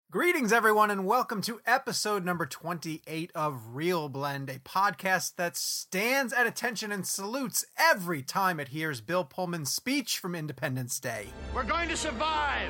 Greetings, everyone, and welcome to episode number 28 of Real Blend, a podcast that stands at attention and salutes every time it hears Bill Pullman's speech from Independence Day. We're going to survive.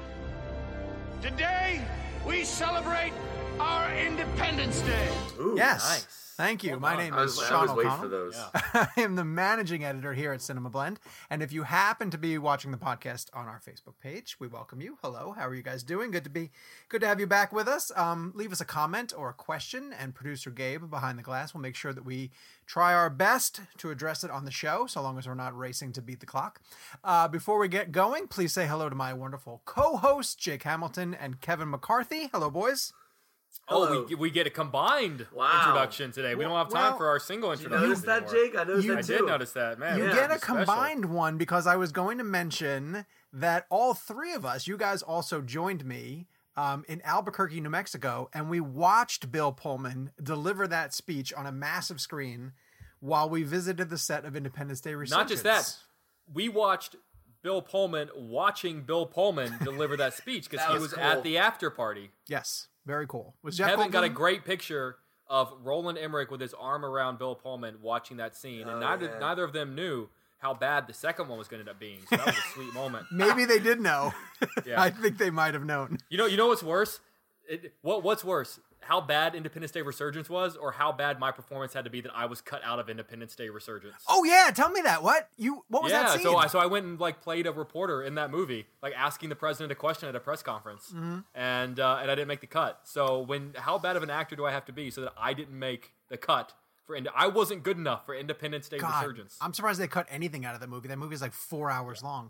Today, we celebrate our Independence Day. Ooh, Yes. nice. Thank you. Well My done. name I is was Sean waiting O'Connell. for those. I am the managing editor here at Cinema Blend. And if you happen to be watching the podcast on our Facebook page, we welcome you. Hello. How are you guys doing? Good to have you back with us. Leave us a comment or a question, and producer Gabe behind the glass will make sure that we try our best to address it on the show, so long as we're not racing to beat the clock. Before we get going, please say hello to my wonderful co-hosts, Jake Hamilton and Kevin McCarthy. Hello, boys. Hello. Oh, we get a combined Wow. introduction today. We don't have time Well, for our single Did you introduction. notice that, anymore. Jake? I noticed You- that I too. did notice that, man. You Yeah. get a It's special. combined one because I was going to mention that all three of us, you guys also joined me in Albuquerque, New Mexico, and we watched Bill Pullman deliver that speech on a massive screen while we visited the set of Independence Day Resurgence. Not just that, we watched Bill Pullman watching Bill Pullman deliver that speech because That he was was cool. at the after party. Yes, very cool. Was Jeff Kevin got a Goldblum? great picture of Roland Emmerich with his arm around Bill Pullman watching that scene, and yeah. neither of them knew how bad the second one was going to end up being. So that was a sweet moment. Maybe they did know. Yeah. I think they might have known. You know what's worse? What's worse? How bad Independence Day Resurgence was, or how bad my performance had to be that I was cut out of Independence Day Resurgence? Oh yeah, tell me that. What was that scene? so I went and played a reporter in that movie, asking the president a question at a press conference, Mm-hmm. and I didn't make the cut. So how bad of an actor do I have to be so that I didn't make the cut for I wasn't good enough for Independence Day God, Resurgence. I'm surprised they cut anything out of the movie. That movie is like 4 hours long.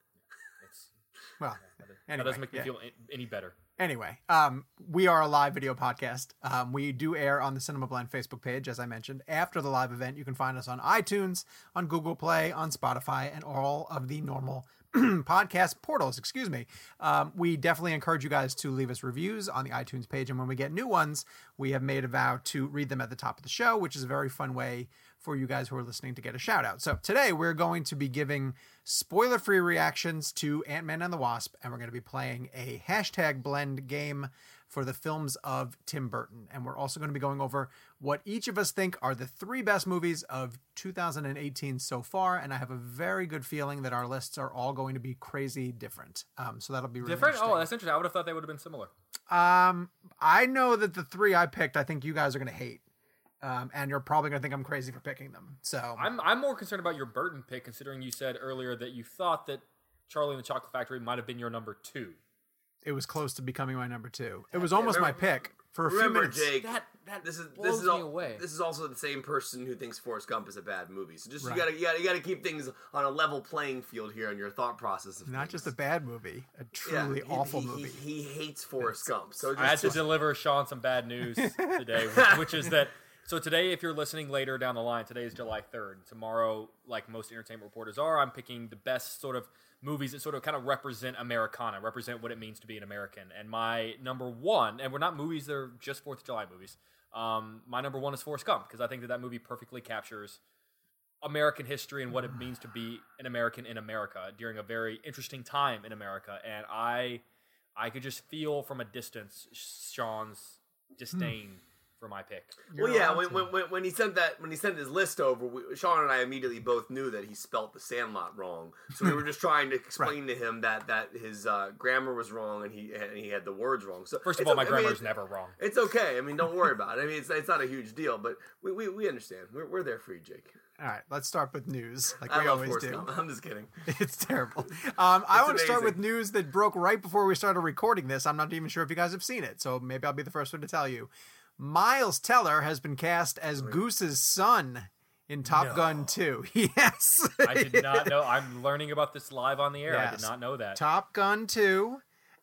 Well, That anyway, doesn't make me yeah. feel any better. Anyway, we are a live video podcast. We do air on the Cinema Blend Facebook page, as I mentioned. After the live event, you can find us on iTunes, on Google Play, on Spotify, and all of the normal podcast portals. Excuse me. We definitely encourage you guys to leave us reviews on the iTunes page, and when we get new ones, we have made a vow to read them at the top of the show, which is a very fun way for you guys who are listening to get a shout out. So today we're going to be giving spoiler-free reactions to Ant-Man and the Wasp, and we're going to be playing a hashtag blend game for the films of Tim Burton. And we're also going to be going over what each of us think are the three best movies of 2018 so far. And I have a very good feeling that our lists are all going to be crazy different. So that'll be really Different? interesting. Oh, that's interesting. I would have thought they would have been similar. I know that the three I picked, I think you guys are going to hate. And you're probably going to think I'm crazy for picking them. So I'm more concerned about your Burton pick, considering you said earlier that you thought that Charlie and the Chocolate Factory might have been your number 2. it was close to becoming my number 2. It was almost my pick for a few Remember, minutes. Jake, That this blows is me all, away. This is also the same person who thinks Forrest Gump is a bad movie. So just Right. you gotta keep things on a level playing field here in your thought process of Not things. just a bad movie, a Yeah, truly awful he, movie. He hates Forrest Gump. So I had just, to deliver Sean some bad news today, which is that. So today, if you're listening later down the line, today is July 3rd. Tomorrow, like most entertainment reporters are, I'm picking the best sort of movies that sort of kind of represent Americana, represent what it means to be an American. And my number one, and we're not movies that are just 4th of July movies. My number one is Forrest Gump, because I think that movie perfectly captures American history and what it means to be an American in America during a very interesting time in America. And I could just feel from a distance Sean's disdain for my pick. well, yeah. When he sent his list over, Sean and I immediately both knew that he spelt The Sandlot wrong. So we were just trying to explain to him that his grammar was wrong and he had the words wrong. So First of it's all, my okay. I mean, grammar is never wrong. It's okay. I mean, don't worry about it. I mean, it's not a huge deal, but we understand. We're there for you, Jake. All right, let's start with news, like I we love always Forrest do. Gump. I'm just kidding. It's terrible. I want to start with amazing. news that broke right before we started recording this. I'm not even sure if you guys have seen it, so maybe I'll be the first one to tell you. Miles Teller has been cast as Goose's son in Top Gun 2. Yes. I did not know. I'm learning about this live on the air. I did Yes. not know that. Top Gun 2.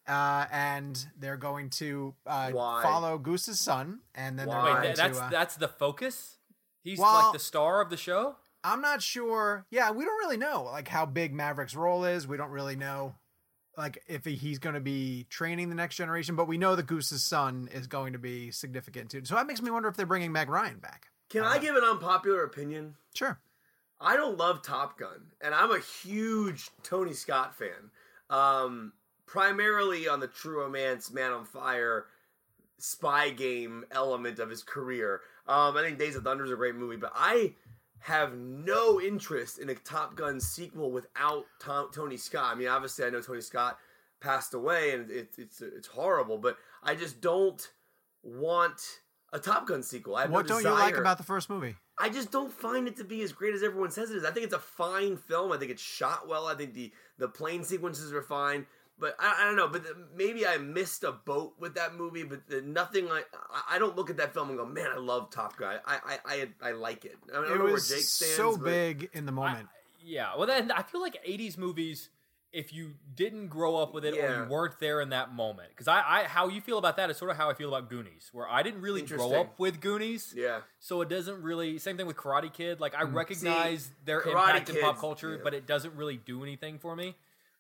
And they're going to Why? follow Goose's son, and then they're Why? going Wait, to... that's the focus? He's Well- like the star of the show? I'm not sure. Yeah, we don't really know like how big Maverick's role is. We don't really know like if he's going to be training the next generation, but we know that Goose's son is going to be significant too. So that makes me wonder if they're bringing Meg Ryan back. Can I give an unpopular opinion? Sure. I don't love Top Gun, and I'm a huge Tony Scott fan. primarily on the True Romance, Man on Fire, spy game element of his career. I think Days of Thunder is a great movie, but I have no interest in a Top Gun sequel without Tony Scott. I mean, obviously, I know Tony Scott passed away, and it's horrible, but I just don't want a Top Gun sequel. I have What no don't you desire. like about the first movie? I just don't find it to be as great as everyone says it is. I think it's a fine film. I think it's shot well. I think the plane sequences are fine. But I don't know. But maybe I missed a boat with that movie. But nothing like I don't look at that film and go, man, I love Top Gun. I like it. I don't know where Jake stands. So big in the moment. Well, then I feel like 80s movies, if you didn't grow up with it or you weren't there in that moment. Because how you feel about that is sort of how I feel about Goonies, where I didn't really grow up with Goonies. Yeah. So it doesn't really, same thing with Karate Kid. Like, I recognize their impact in pop culture, but it doesn't really do anything for me.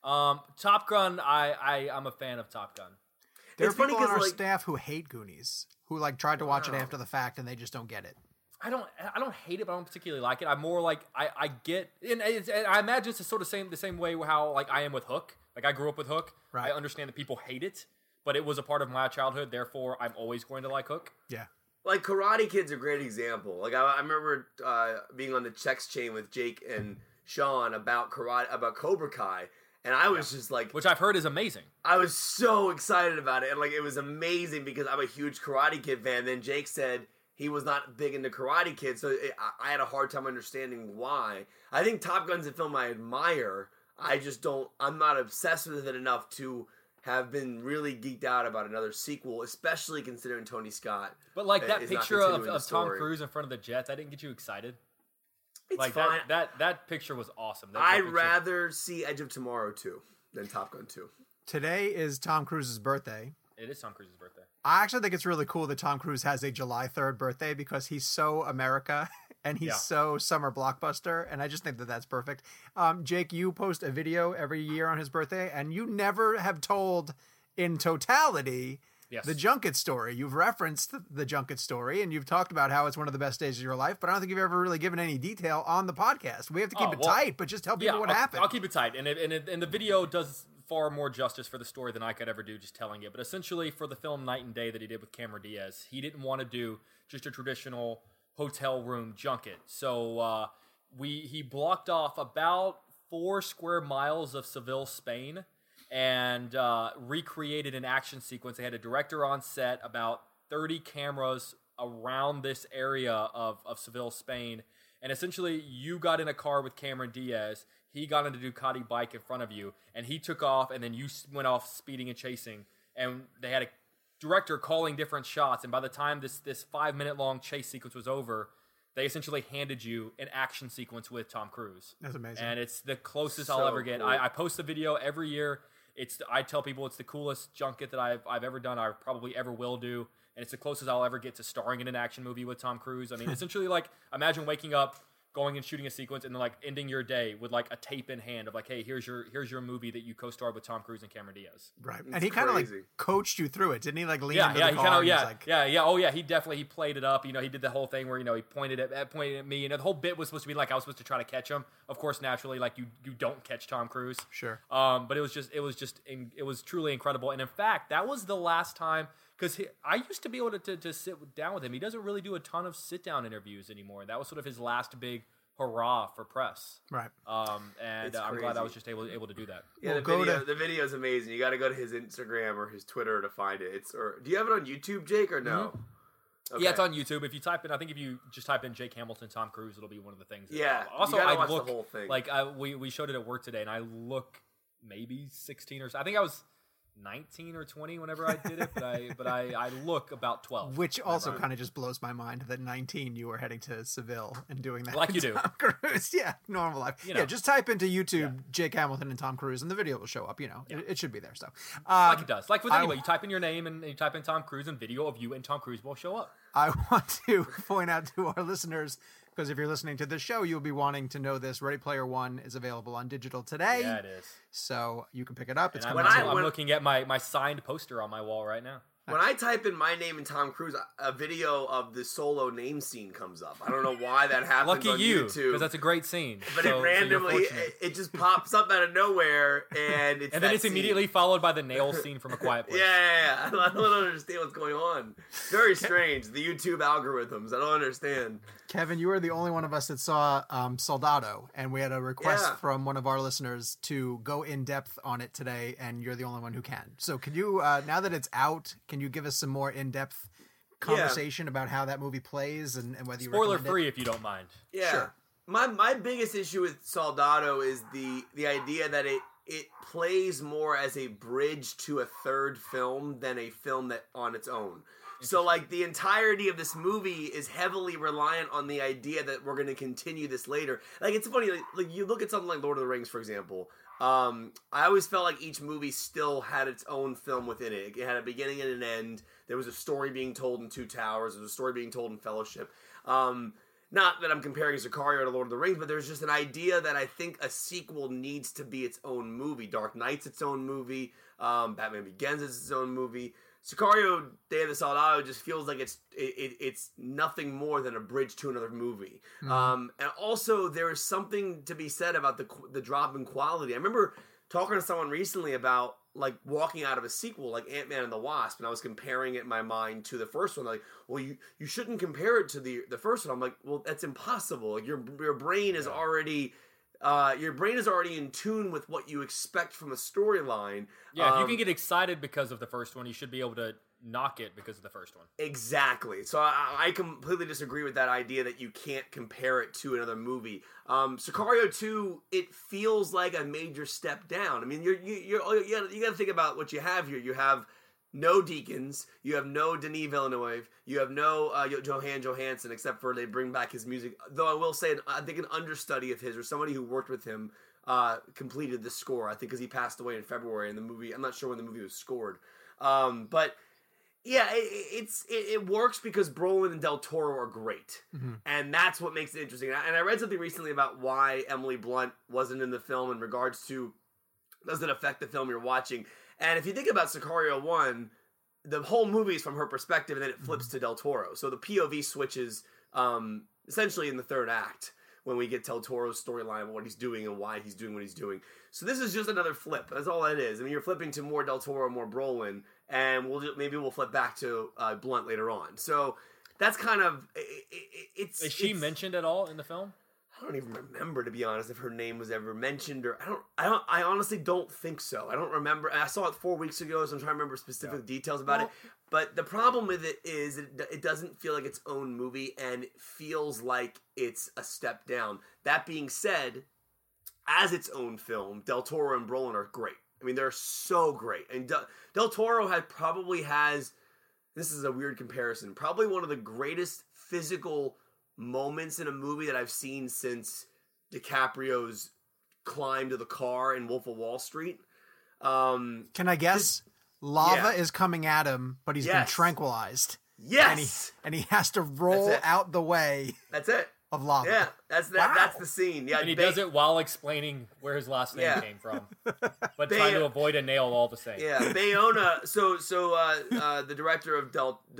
Top Gun, I'm a fan of Top Gun. There are people on our staff who hate Goonies, who tried to watch it after the fact and they just don't get it. I don't hate it, but I don't particularly like it. I'm more like I get, and I imagine it's sort of the same way how I am with Hook. Like, I grew up with Hook. Right. I understand that people hate it, but it was a part of my childhood. Therefore, I'm always going to like Hook. Yeah. Like, Karate Kid's a great example. Like, I remember being on the text chain with Jake and Sean about Cobra Kai. And I was just like... Which I've heard is amazing. I was so excited about it. And it was amazing because I'm a huge Karate Kid fan. Then Jake said he was not big into Karate Kid. So I had a hard time understanding why. I think Top Gun's a film I admire. I just don't... I'm not obsessed with it enough to have been really geeked out about another sequel, especially considering Tony Scott. But that picture of Tom Cruise in front of the jet, that didn't get you excited? It's fine. That picture was awesome. I'd rather see Edge of Tomorrow 2 than Top Gun 2. Today is Tom Cruise's birthday. It is Tom Cruise's birthday. I actually think it's really cool that Tom Cruise has a July 3rd birthday because he's so America and he's so summer blockbuster, and I just think that that's perfect. Jake, you post a video every year on his birthday, and you never have told in totality the junket story. You've referenced the junket story, and you've talked about how it's one of the best days of your life, but I don't think you've ever really given any detail on the podcast. We have to keep it tight, but just tell people what happened. I'll keep it tight, and the video does far more justice for the story than I could ever do just telling it. But essentially, for the film Night and Day that he did with Cameron Diaz, he didn't want to do just a traditional hotel room junket. So he blocked off about 4 square miles of Seville, Spain, and recreated an action sequence. They had a director on set, about 30 cameras around this area of Seville, Spain. And essentially, you got in a car with Cameron Diaz. He got on a Ducati bike in front of you, and he took off, and then you went off speeding and chasing. And they had a director calling different shots. And by the time this 5-minute-long chase sequence was over, they essentially handed you an action sequence with Tom Cruise. That's amazing. And it's the closest I'll ever get. Cool. I post the video every year. I tell people it's the coolest junket that I've ever done. I probably ever will do. And it's the closest I'll ever get to starring in an action movie with Tom Cruise. I mean, essentially, imagine waking up, going and shooting a sequence, and then ending your day with a tape in hand of hey, here's your movie that you co-starred with Tom Cruise and Cameron Diaz. Right, and he kind of coached you through it, didn't he? Lean into the car. He definitely played it up. He did the whole thing where he pointed at me. The whole bit was supposed to be I was supposed to try to catch him. Of course, naturally, you don't catch Tom Cruise. Sure. But it was truly incredible. And in fact, that was the last time. Because I used to be able to sit down with him. He doesn't really do a ton of sit-down interviews anymore. That was sort of his last big hurrah for press. Right. And I'm glad I was just able to do that. Yeah, the video is amazing. You got to go to his Instagram or his Twitter to find it. Do you have it on YouTube, Jake, or no? Mm-hmm. Okay. Yeah, it's on YouTube. If you just type in Jake Hamilton, Tom Cruise, it'll be one of the things. Also, I look the whole thing. We showed it at work today, and I look maybe 16 or so. I think I was 19 or 20 whenever I did it, but I look about 12. Which also kind of just blows my mind that 19 you were heading to Seville and doing that. Like you do. Tom Cruise, normal life. Yeah, just type into YouTube Jake Hamilton and Tom Cruise and the video will show up, It should be there. So like it does. Like with anybody, you type in your name and you type in Tom Cruise and video of you and Tom Cruise will show up. I want to point out to our listeners, because if you're listening to the show, you'll be wanting to know this. Ready Player One is available on digital today. Yeah, it is. So you can pick it up. I'm looking at my signed poster on my wall right now. When I type in my name and Tom Cruise, a video of the Solo name scene comes up. I don't know why that happens Lucky on you, YouTube. because that's a great scene. But So- it randomly, so you're fortunate. it just pops up out of nowhere, and it's and then that it's scene. immediately followed by the nail scene from A Quiet Place. Yeah. I don't understand what's going on. Very strange. The YouTube algorithms. I don't understand. Kevin, you were the only one of us that saw Soldado, and we had a request Yeah. from one of our listeners to go in depth on it today, and you're the only one who can. So could you, now that it's out, can you give us some more in-depth conversation about how that movie plays and whether you Spoiler recommend free it? if you don't mind. Yeah. Sure. My biggest issue with Soldado is the idea that it plays more as a bridge to a third film than a film that on its own. So like the entirety of this movie is heavily reliant on the idea that we're going to continue this later. Like it's funny, like you look at something like Lord of the Rings, for example. I always felt like each movie still had its own film within it. It had a beginning and an end. There was a story being told in Two Towers. There was a story being told in Fellowship. Not that I'm comparing Sicario to Lord of the Rings, but there's just an idea that I think a sequel needs to be its own movie. Dark Knight's its own movie. Batman Begins is its own movie. Sicario Day of the Soldado just feels like it's nothing more than a bridge to another movie. And also, there is something to be said about the drop in quality. I remember talking to someone recently about like walking out of a sequel like Ant-Man and the Wasp, and I was comparing it in my mind to the first one. Like, well, you shouldn't compare it to the first one. I'm like, well, that's impossible. Like your brain is already in tune with what you expect from a storyline. Yeah, if you can get excited because of the first one, you should be able to knock it because of the first one. Exactly. So I completely disagree with that idea that you can't compare it to another movie. Sicario 2, it feels like a major step down. I mean, you got to think about what you have here. You have no Deakins, you have no Denis Villeneuve, you have no Johan Johansson, except for they bring back his music. Though I will say, I think an understudy of his or somebody who worked with him completed the score. I think because he passed away in February in the movie. I'm not sure when the movie was scored, but yeah, it works because Brolin and Del Toro are great, and that's what makes it interesting. And I read something recently about why Emily Blunt wasn't in the film in regards to does it affect the film you're watching. And if you think about Sicario 1, the whole movie is from her perspective, and then it flips to Del Toro. So the POV switches essentially in the third act when we get Del Toro's storyline of what he's doing and why he's doing what he's doing. So this is just another flip. That's all it is. I mean, you're flipping to more Del Toro, more Brolin, and maybe we'll flip back to Blunt later on. So that's kind of Is she mentioned at all in the film? I don't even remember, to be honest, if her name was ever mentioned, or I honestly don't think so. I don't remember. I saw it 4 weeks ago, so I'm trying to remember specific details about it. But the problem with it is it doesn't feel like its own movie, and it feels like it's a step down. That being said, as its own film, Del Toro and Brolin are great. I mean, they're so great. And Del Toro probably has, this is a weird comparison, probably one of the greatest physical moments in a movie that I've seen since DiCaprio's climb to the car in Wolf of Wall Street. Can I guess? Lava is coming at him, but he's been Yes. tranquilized. Yes! And he has to roll That's it. out the way That's it. of lava. Yeah, that's the scene. Yeah, And he does it while explaining where his last name Yeah. came from, but trying to avoid a nail all the same. Yeah, Bayona. So the director of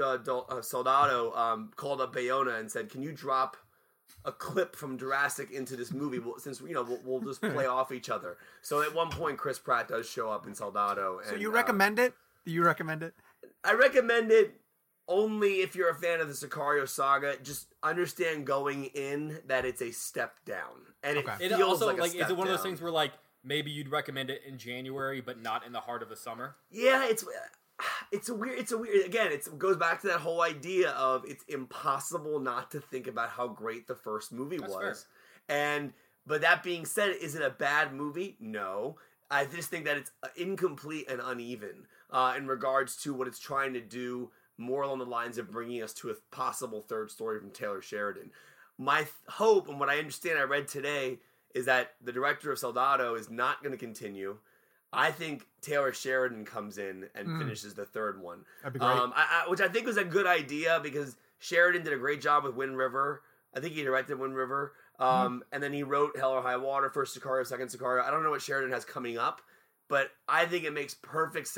Soldado called up Bayona and said, "Can you drop a clip from Jurassic into this movie? Since we'll just play off each other." So at one point, Chris Pratt does show up in Soldado. So and, you recommend it? Do you recommend it? I recommend it only if you're a fan of the Sicario saga. Just understand going in that it's a step down, and it It feels also like a like step is it one of those down. things where like maybe you'd recommend it in January, but not in the heart of the summer? Yeah, it's a weird. Again, it goes back to that whole idea of it's impossible not to think about how great the first movie was. But that being said, is it a bad movie? No. I just think that it's incomplete and uneven in regards to what it's trying to do, more along the lines of bringing us to a possible third story from Taylor Sheridan. My hope, and what I understand I read today, is that the director of Soldado is not going to continue. I think Taylor Sheridan comes in and finishes the third one. That'd be great. Which I think was a good idea because Sheridan did a great job with Wind River. I think he directed Wind River. And then he wrote Hell or High Water, first Sicario, second Sicario. I don't know what Sheridan has coming up, but I think it makes perfect sense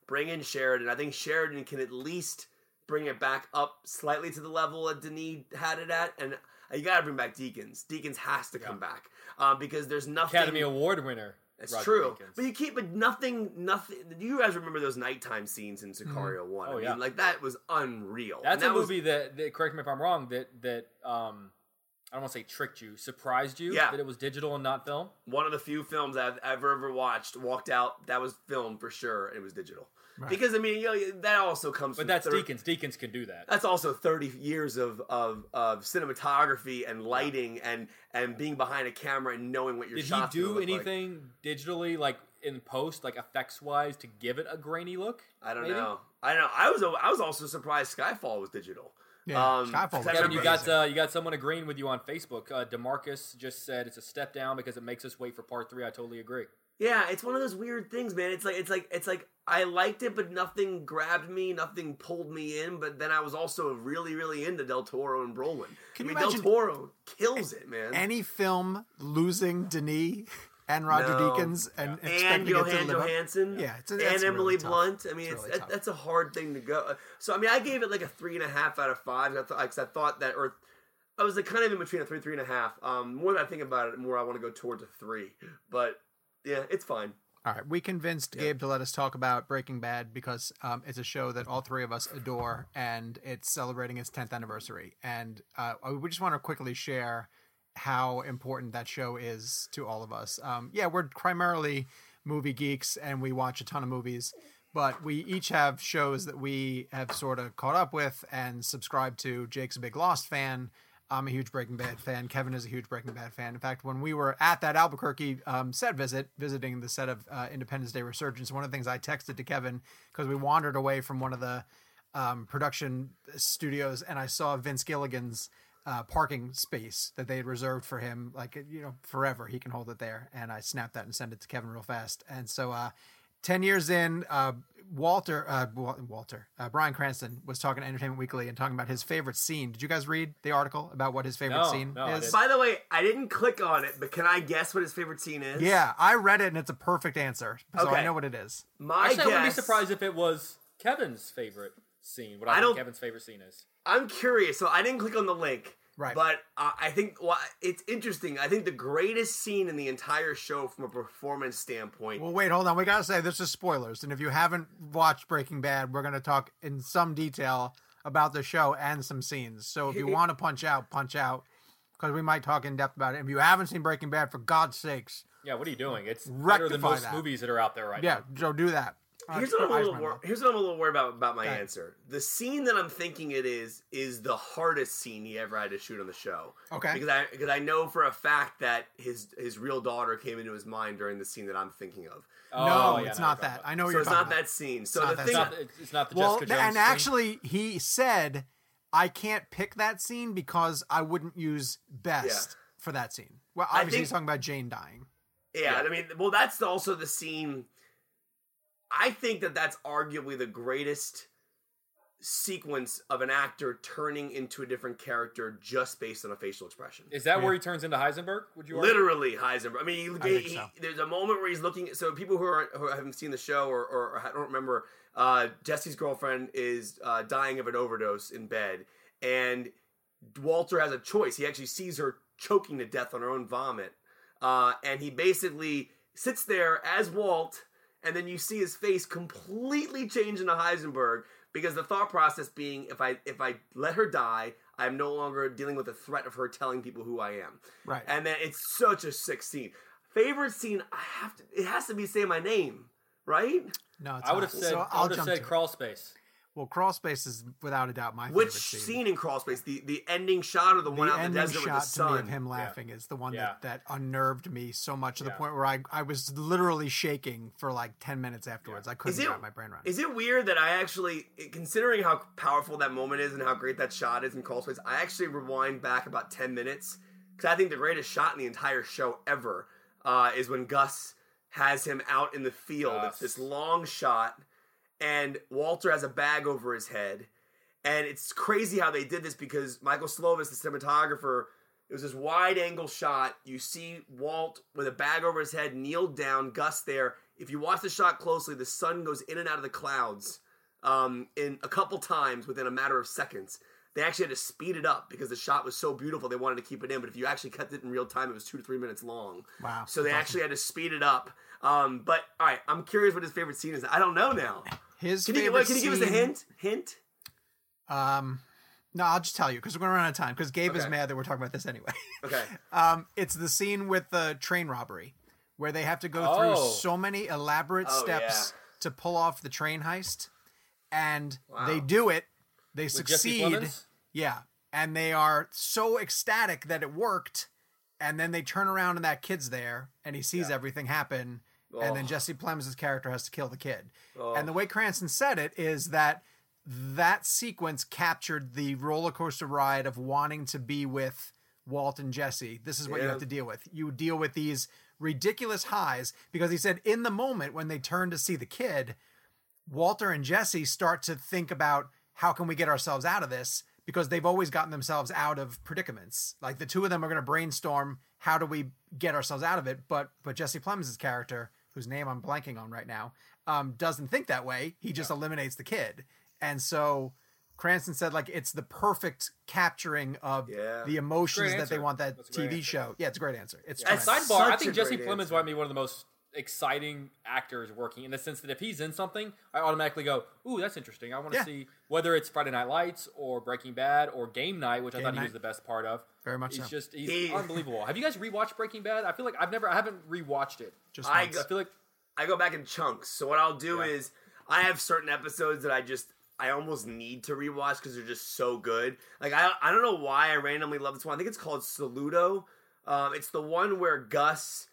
bring in Sheridan. I think Sheridan can at least bring it back up slightly to the level that Denis had it at, and you got to bring back Deakins. Deakins has to come back because there's nothing. Academy Award winner. It's Roger true, Deakins. but nothing. Do you guys remember those nighttime scenes in Sicario 1? Oh, I mean, like that was unreal. That's and a movie that, correct me if I'm wrong, that I don't want to say tricked you, surprised you that it was digital and not film. One of the few films I've ever watched, walked out, that was film for sure, and it was digital. Right. Because, I mean, that also comes from... But that's Deakins. Deakins can do that. That's also 30 years of cinematography and lighting and being behind a camera and knowing what your shots Did he do look anything digitally, like in post, like effects-wise, to give it a grainy look? I don't know. I was also surprised Skyfall was digital. Yeah, Skyfall. Kevin, you got someone agreeing with you on Facebook. DeMarcus just said it's a step down because it makes us wait for part 3. I totally agree. Yeah, it's one of those weird things, man. It's like I liked it, but nothing grabbed me, nothing pulled me in. But then I was also really, really into Del Toro and Brolin. Del Toro kills it, man. Any film losing Denis and Roger Deakins and Johan Johansson, and Emily really Blunt. I mean, that's a hard thing to go. So I mean, I gave it like a 3.5 out of 5. I thought that, or I was like kind of in between a 3.5. More than I think about it, the more I want to go towards a 3. But yeah, it's fine. All right, we convinced Gabe to let us talk about Breaking Bad because it's a show that all three of us adore, and it's celebrating its 10th anniversary. And we just want to quickly share how important that show is to all of us. We're primarily movie geeks, and we watch a ton of movies, but we each have shows that we have sort of caught up with and subscribed to. Jake's a big Lost fan. I'm a huge Breaking Bad fan. Kevin is a huge Breaking Bad fan. In fact, when we were at that Albuquerque set visiting the set of Independence Day Resurgence, one of the things I texted to Kevin, because we wandered away from one of the production studios, and I saw Vince Gilligan's parking space that they had reserved for him, forever. He can hold it there. And I snapped that and sent it to Kevin real fast. And so 10 years in, Bryan Cranston was talking to Entertainment Weekly and talking about his favorite scene. Did you guys read the article about what his favorite scene is? By the way, I didn't click on it, but can I guess what his favorite scene is? Yeah, I read it and it's a perfect answer. So I know what it is. I wouldn't be surprised if it was Kevin's favorite scene. What I think Kevin's favorite scene is. I'm curious, so I didn't click on the link. Right. But I think it's interesting. I think the greatest scene in the entire show from a performance standpoint. Well, wait, hold on. We got to say this is spoilers. And if you haven't watched Breaking Bad, we're going to talk in some detail about the show and some scenes. So if you want to punch out, because we might talk in depth about it. If you haven't seen Breaking Bad, for God's sakes. Yeah, what are you doing? It's better than most movies that are out there right now. Yeah, so do that. Here's what I'm a little worried about my answer. The scene that I'm thinking it is the hardest scene he ever had to shoot on the show. Okay. Because I know for a fact that his real daughter came into his mind during the scene that I'm thinking of. It's not that. I know what you're talking about. So it's not that scene. So it's not the Jessica Jones and scene. Actually, he said, I can't pick that scene because I wouldn't use best for that scene. Well, obviously he's talking about Jane dying. Yeah, I mean, well, that's also the scene. I think that's arguably the greatest sequence of an actor turning into a different character just based on a facial expression. Is that where he turns into Heisenberg? Would you argue? Literally Heisenberg. I mean, there's a moment where he's looking. So people who haven't seen the show or don't remember, Jesse's girlfriend is dying of an overdose in bed, and Walter has a choice. He actually sees her choking to death on her own vomit, and he basically sits there as Walt. And then you see his face completely change into Heisenberg because the thought process being, if I let her die, I'm no longer dealing with the threat of her telling people who I am. Right. And then it's such a sick scene. Favorite scene, it has to be Say My Name, right? No, it's I would have said Crawl Space. Well, Crawl Space is without a doubt my favorite scene. Which scene in Crawl Space? The ending shot or the one out in the desert with the sun? The ending shot to me of him laughing is the one that unnerved me so much to the point where I was literally shaking for like 10 minutes afterwards. I couldn't wrap my brain around it. Is it weird that I actually, considering how powerful that moment is and how great that shot is in Crawl Space, I actually rewind back about 10 minutes because I think the greatest shot in the entire show ever is when Gus has him out in the field. It's this long shot. And Walter has a bag over his head. And it's crazy how they did this because Michael Slovis, the cinematographer, it was this wide angle shot. You see Walt with a bag over his head, kneeled down, Gus there. if you watch the shot closely, the sun goes in and out of the clouds in a couple times within a matter of seconds. They actually had to speed it up because the shot was so beautiful. They wanted to keep it in, but if you actually kept it in real time, it was 2 to 3 minutes long. Wow. So they actually had to speed it up. But all right, I'm curious what his favorite scene is. I don't know now. Can you give us a hint? Hint? No, I'll just tell you because we're going to run out of time because Gabe is mad that we're talking about this anyway. Okay. It's the scene with the train robbery where they have to go through so many elaborate steps to pull off the train heist, and they do it. They succeed. Yeah. And they are so ecstatic that it worked. And then they turn around and that kid's there and he sees everything happen. And then Jesse Plemons' character has to kill the kid. And the way Cranston said it is that sequence captured the roller coaster ride of wanting to be with Walt and Jesse. This is what you have to deal with. You deal with these ridiculous highs because he said in the moment when they turn to see the kid, Walter and Jesse start to think about how can we get ourselves out of this, because they've always gotten themselves out of predicaments. Like the two of them are going to brainstorm how do we get ourselves out of it, but Jesse Plemons' character, whose name I'm blanking on right now, doesn't think that way. He just eliminates the kid. And so Cranston said like it's the perfect capturing of the emotions that they want that TV show. Yeah, it's a great answer. It's sidebar. I think Jesse Plemons might be one of the most exciting actors working in the sense that if he's in something, I automatically go, ooh, that's interesting. I want to see whether it's Friday Night Lights or Breaking Bad or Game Night, which I thought he was the best part of. Very much so. He's unbelievable. Have you guys rewatched Breaking Bad? I feel like I haven't rewatched it. I feel like I go back in chunks. So what I'll do is I have certain episodes that I almost need to rewatch because they're just so good. Like I don't know why I randomly love this one. I think it's called Saludo. It's the one where Gus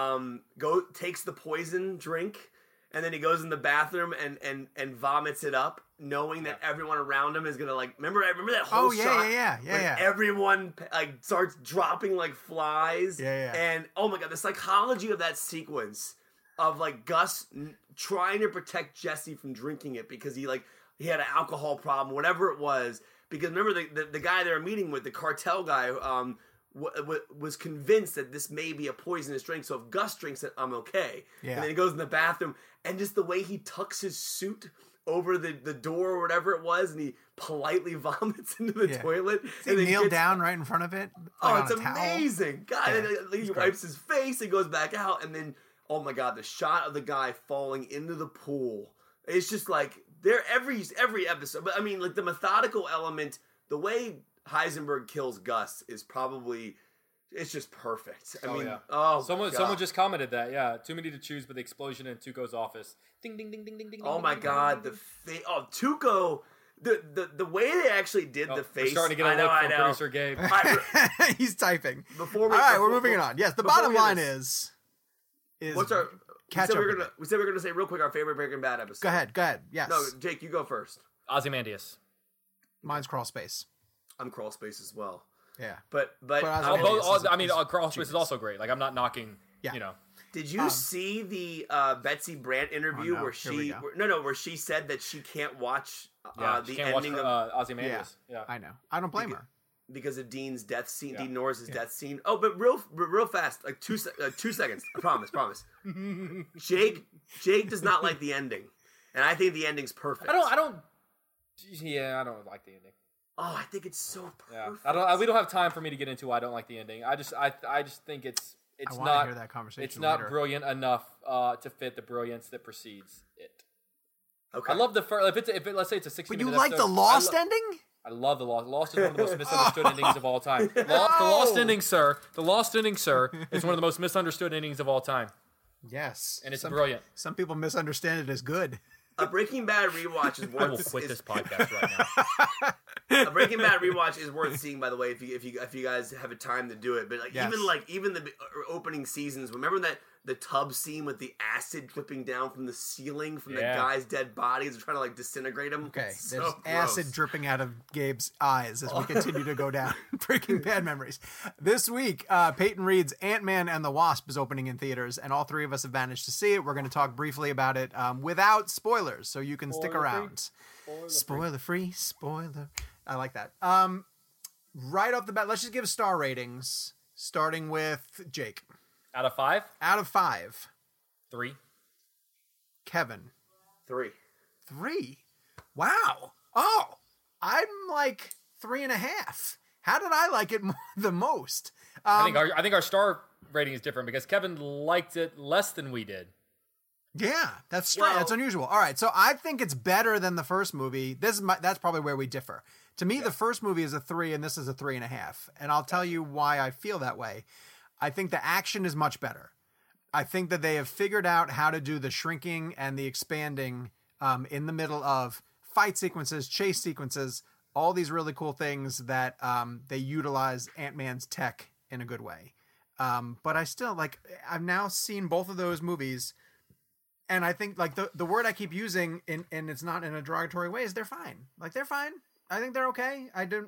takes the poison drink and then he goes in the bathroom and vomits it up, knowing that everyone around him is gonna like remember that whole shot when everyone like starts dropping like flies and oh my god, the psychology of that sequence of like Gus trying to protect Jesse from drinking it because he had an alcohol problem, whatever it was, because remember the guy they were meeting with, the cartel guy, was convinced that this may be a poisonous drink, so if Gus drinks it, I'm okay. And then he goes in the bathroom, and just the way he tucks his suit over the door or whatever it was, and he politely vomits into the toilet. And he kneeled down right in front of it. Like it's amazing. God, he wipes his face, he goes back out, and then, oh my God, the shot of the guy falling into the pool. It's just like, they're every episode. But I mean, like the methodical element, the way Heisenberg kills Gus is probably, it's just perfect. I mean, someone just commented that, too many to choose, but the explosion in Tuco's office. Ding, ding, ding, ding, ding, ding. Oh my God, Tuco, the way they actually did the face. We're starting to get a look from producer Gabe. He's typing. All right, we're moving on. Yes, the bottom line is what's our... We said we were gonna say real quick our favorite Breaking Bad episode. Go ahead. Yes. No, Jake, you go first. Ozymandias. Mine's Crawl Space. I'm Crawl Space as well. Yeah. But Crawl Space is also great. Like I'm not knocking. You know. Did you see the Betsy Brandt interview where she said that she can't watch the ending of Ozymandias? Yeah, I know. I don't blame her. Because of Dean's death scene, Dean Norris's death scene. Oh, but real fast, like 2 seconds. I promise. Jake does not like the ending, and I think the ending's perfect. I don't like the ending. Oh, I think it's so perfect. Yeah, we don't have time for me to get into why I don't like the ending. I just think it's not hear that conversation it's not later. brilliant enough to fit the brilliance that precedes it. Okay. I love the first. Let's say it's a 60 minute But you like the Lost ending? I love the Lost. Lost is one of the most misunderstood endings of all time. The Lost ending, sir, is one of the most misunderstood endings of all time. Yes. And it's brilliant. Some people misunderstand it as good. A Breaking Bad rewatch is worth... I will quit this podcast right now. A Breaking Bad rewatch is worth seeing, by the way, if you guys have a time to do it. But even the opening seasons, remember that the tub scene with the acid dripping down from the ceiling from the guy's dead bodies, trying to like disintegrate him. Okay, there's acid dripping out of Gabe's eyes as we continue to go down Breaking Bad memories. This week, Peyton Reed's Ant-Man and the Wasp is opening in theaters, and all three of us have managed to see it. We're going to talk briefly about it without spoilers, so you can stick around. Spoiler free. I like that. Right off the bat, let's just give star ratings, starting with Jake. Out of 5? Out of 5. 3. Kevin. 3. 3. Wow. Oh, I'm like 3.5. How did I like it the most? I think our star rating is different because Kevin liked it less than we did. Yeah, that's strange. That's unusual. All right, so I think it's better than the first movie. That's probably where we differ. To me, the first movie is a 3, and this is a 3.5. And I'll tell you why I feel that way. I think the action is much better. I think that they have figured out how to do the shrinking and the expanding in the middle of fight sequences, chase sequences, all these really cool things that they utilize Ant-Man's tech in a good way. But I still, I've now seen both of those movies, and I think, the word I keep using, and it's not in a derogatory way, is they're fine. They're fine. I think they're okay.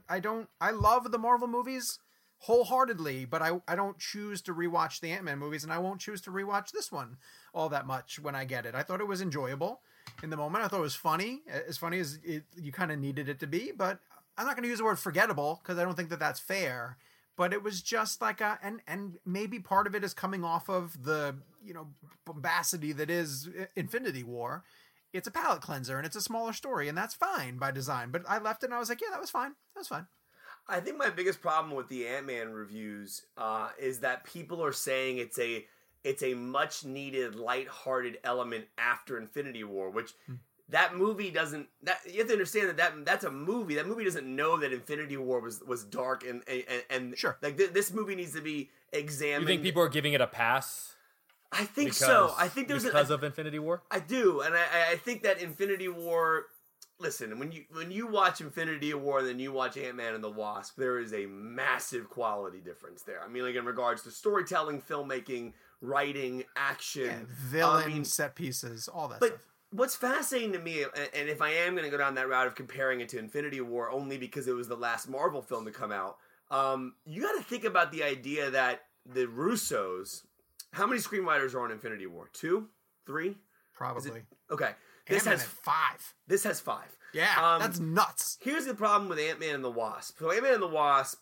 I love the Marvel movies wholeheartedly, but I don't choose to rewatch the Ant-Man movies, and I won't choose to rewatch this one all that much when I get it. I thought it was enjoyable in the moment. I thought it was funny as you kind of needed it to be, but I'm not going to use the word forgettable because I don't think that that's fair. But it was just and maybe part of it is coming off of the, bombacity that is Infinity War. It's a palate cleanser and it's a smaller story, and that's fine by design. But I left it and I was like, yeah, that was fine. That was fine. I think my biggest problem with the Ant-Man reviews is that people are saying it's a much needed lighthearted element after Infinity War, which that movie doesn't. You have to understand that's a movie. That movie doesn't know that Infinity War was dark and sure. This movie needs to be examined. You think people are giving it a pass? I think so. I think because of Infinity War. I do, and I think that Infinity War. Listen, when you watch Infinity War and then you watch Ant-Man and the Wasp, there is a massive quality difference there. I mean, in regards to storytelling, filmmaking, writing, action, villain, set pieces, all that stuff. What's fascinating to me, and if I am going to go down that route of comparing it to Infinity War only because it was the last Marvel film to come out, you got to think about the idea that the Russos, how many screenwriters are on Infinity War? 2? 3? Probably. Okay. This has 5. This has 5. Yeah, that's nuts. Here's the problem with Ant-Man and the Wasp. So Ant-Man and the Wasp,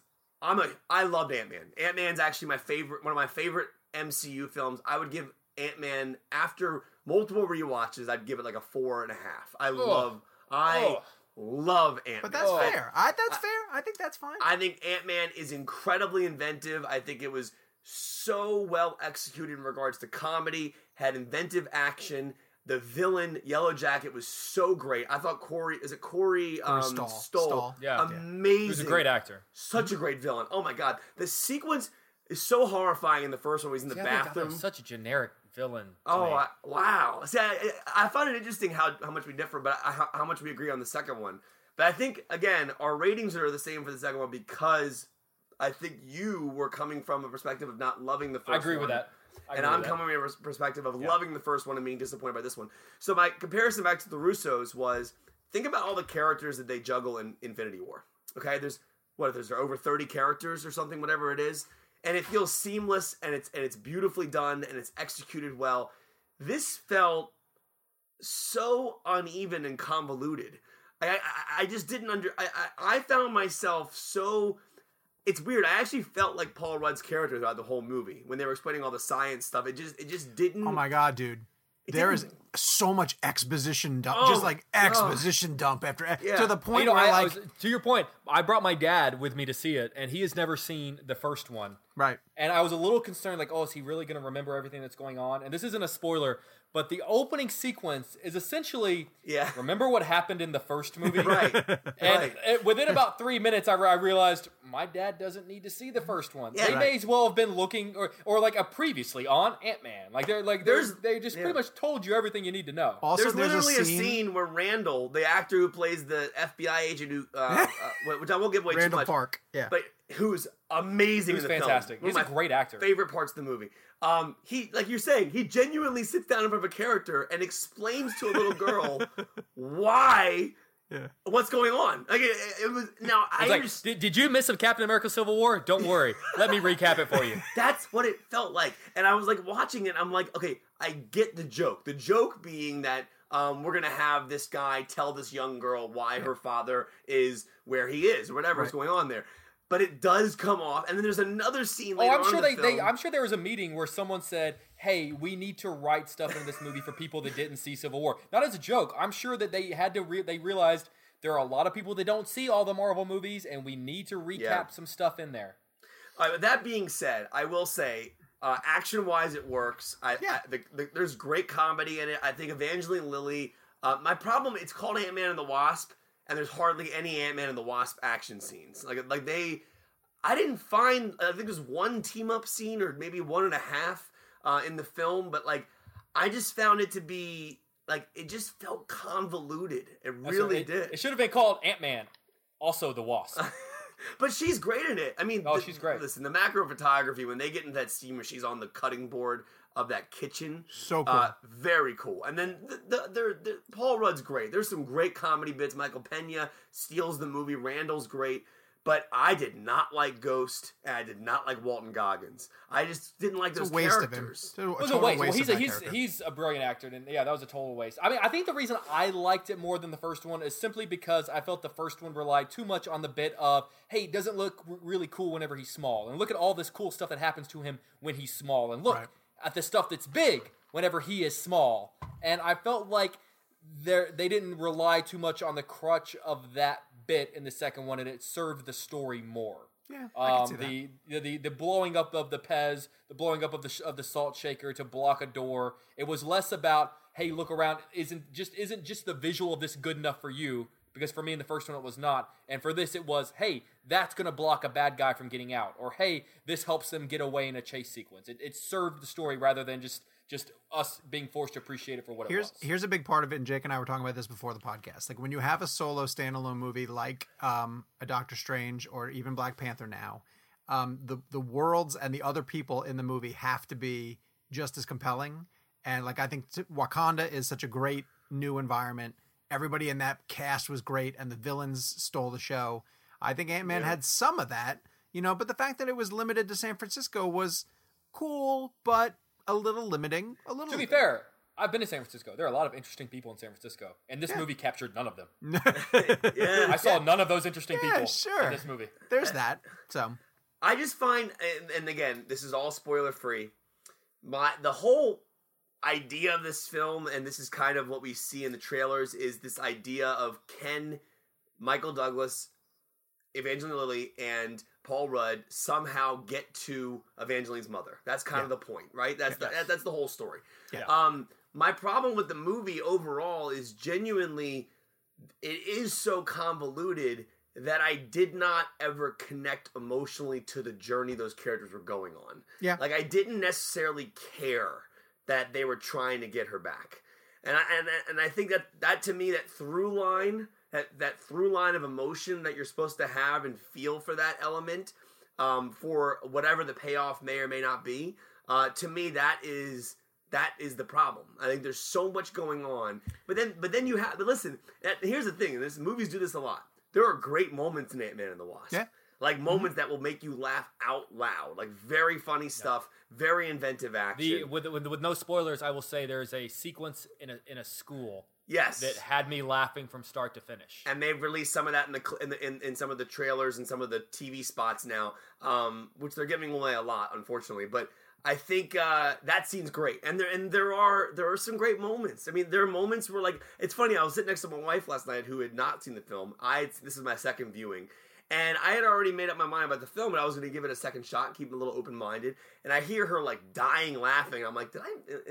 I loved Ant-Man. Ant-Man's actually one of my favorite MCU films. I would give Ant-Man, after multiple rewatches, I'd give it like a 4.5. I love Ant-Man. But that's fair. That's fair. I think that's fine. I think Ant-Man is incredibly inventive. I think it was so well executed in regards to comedy, had inventive action. The villain, Yellow Jacket, was so great. I thought Corey Stoll. Yeah. Amazing. He was a great actor. Such a great villain. Oh my God. The sequence is so horrifying in the first one. He's in the bathroom. That was such a generic villain. Wow. See, I find it interesting how much we differ, but how much we agree on the second one. But I think, again, our ratings are the same for the second one because I think you were coming from a perspective of not loving the first one. I agree with that. And I'm coming from a perspective of loving the first one and being disappointed by this one. So my comparison back to the Russos was, think about all the characters that they juggle in Infinity War. Okay, there's over 30 characters or something, whatever it is, and it feels seamless and it's beautifully done and it's executed well. This felt so uneven and convoluted. I just didn't I found myself so. It's weird. I actually felt like Paul Rudd's character throughout the whole movie when they were explaining all the science stuff. It just didn't. Oh my God, dude! There is so much exposition dump, just like exposition dump after to the point where, to your point, I brought my dad with me to see it, and he has never seen the first one. Right. And I was a little concerned, is he really going to remember everything that's going on? And this isn't a spoiler, but the opening sequence is essentially, remember what happened in the first movie? Right. And within about 3 minutes, I realized my dad doesn't need to see the first one. Yeah, they may as well have been looking, or like a previously on Ant-Man. They just pretty much told you everything you need to know. Also, there's literally a scene where Randall, the actor who plays the FBI agent who, which I won't give away too much. Randall Park, but who's amazing in the fantastic. film. He's a great actor. Favorite parts of the movie. He, like you're saying, he genuinely sits down in front of a character and explains to a little girl why. Yeah. What's going on? Like it was. Now I understand. Did you miss Captain America: Civil War? Don't worry, let me recap it for you. That's what it felt like, and I was like watching it. I'm like, okay, I get the joke. The joke being that we're gonna have this guy tell this young girl why her father is where he is, or whatever is going on there. but it does come off. And then there's another scene Oh, later I'm on sure in the film. I'm sure there was a meeting where someone said, "Hey, we need to write stuff in this movie for people that didn't see Civil War." Not as a joke. I'm sure that they had to. They realized there are a lot of people that don't see all the Marvel movies, and we need to recap some stuff in there. All right, with that being said, I will say, action-wise, it works. There's great comedy in it. I think Evangeline Lilly. My problem, it's called Ant-Man and the Wasp, and there's hardly any Ant-Man and the Wasp action scenes. I didn't find. I think there's one team-up scene, or maybe 1.5 in the film, but I just found it to be it just felt convoluted. It really did. It should have been called Ant-Man, also the Wasp. But she's great in it. I mean, she's great. Listen, the macro photography, when they get into that scene where she's on the cutting board of that kitchen, so cool. Very cool. And then the Paul Rudd's great. There's some great comedy bits. Michael Pena steals the movie. Randall's great. But I did not like Ghost, and I did not like Walton Goggins. I just didn't like those characters. It was a waste. Well, he's a brilliant actor, and that was a total waste. I mean, I think the reason I liked it more than the first one is simply because I felt the first one relied too much on the bit of, hey, he doesn't look really cool whenever he's small, and look at all this cool stuff that happens to him when he's small, and look at the stuff that's big whenever he is small. And I felt like they didn't rely too much on the crutch of that bit in the second one, and it served the story more. Yeah, I can see the blowing up of the Pez, the blowing up of the salt shaker to block a door. It was less about, hey, look around. Isn't just the visual of this good enough for you? Because for me in the first one it was not, and for this it was, hey, that's gonna block a bad guy from getting out, or hey, this helps them get away in a chase sequence. It served the story rather than just us being forced to appreciate it for what it was. Here's a big part of it, and Jake and I were talking about this before the podcast. Like when you have a solo standalone movie like a Doctor Strange or even Black Panther now, the worlds and the other people in the movie have to be just as compelling. And I think Wakanda is such a great new environment. Everybody in that cast was great, and the villains stole the show. I think Ant-Man had some of that, but the fact that it was limited to San Francisco was cool, but a little limiting. To be fair, I've been to San Francisco. There are a lot of interesting people in San Francisco, and this movie captured none of them. I saw none of those interesting people in this movie. There's that. So I just find, and again, this is all spoiler free. The whole idea of this film, and this is kind of what we see in the trailers, is this idea of can Michael Douglas, Evangeline Lilly, and Paul Rudd somehow get to Evangeline's mother. That's kind of the point, right? That's the whole story. Yeah. My problem with the movie overall is genuinely, it is so convoluted that I did not ever connect emotionally to the journey those characters were going on. Yeah. I didn't necessarily care that they were trying to get her back. And I think that to me, that through line, that through line of emotion that you're supposed to have and feel for that element, for whatever the payoff may or may not be, to me that is the problem. I think there's so much going on, but then you have. But listen, here's the thing: and movies do this a lot. There are great moments in Ant-Man and the Wasp. Yeah. Moments that will make you laugh out loud, very funny stuff, very inventive action. With no spoilers, I will say there's a sequence in a school. Yes, that had me laughing from start to finish. And they've released some of that in some of the trailers and some of the TV spots now, which they're giving away a lot, unfortunately. But I think that scene's great, and there are some great moments. I mean, there are moments where it's funny. I was sitting next to my wife last night who had not seen the film. This is my second viewing. And I had already made up my mind about the film, and I was going to give it a second shot, keep it a little open-minded. And I hear her dying laughing. I'm like,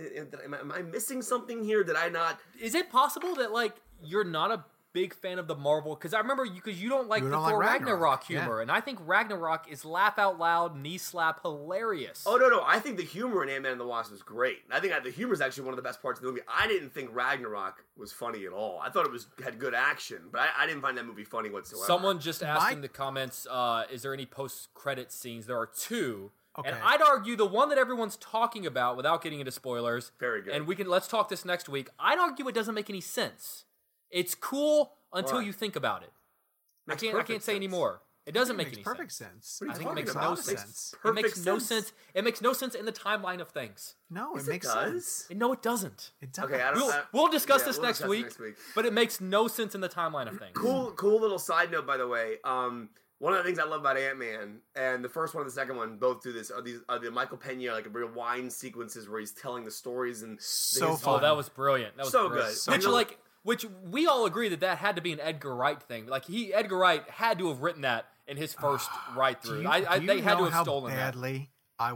am I missing something here? Did I not? Is it possible that you're not a big fan of the Marvel? Because I remember you don't like the Thor Ragnarok humor, and I think Ragnarok is laugh out loud, knee slap hilarious. Oh no, I think the humor in Ant-Man and the Wasp was great. I think the humor is actually one of the best parts of the movie. I didn't think Ragnarok was funny at all. I thought it had good action, but I didn't find that movie funny whatsoever. Someone just asked in the comments, is there any post-credit scenes? There are two. Okay. And I'd argue the one that everyone's talking about, without getting into spoilers, very good. And let's talk this next week. I'd argue it doesn't make any sense. It's cool until you think about it. I can't say any more. It doesn't make any perfect sense. I think it makes no sense. It makes no sense. It makes no sense in the timeline of things. No, it makes sense. No, it doesn't. It doesn't. Okay, we'll discuss this next week. But it makes no sense in the timeline of things. Cool little side note, by the way. one of the things I love about Ant-Man, and the first one and the second one both do this, are the Michael Pena, like, rewind sequences where he's telling the stories and... So Oh, that was brilliant. That was So brilliant. good. So Which, good. which we all agree that had to be an Edgar Wright thing. Like, Edgar Wright had to have written that in his first write-through. They had to have stolen that. Badly, I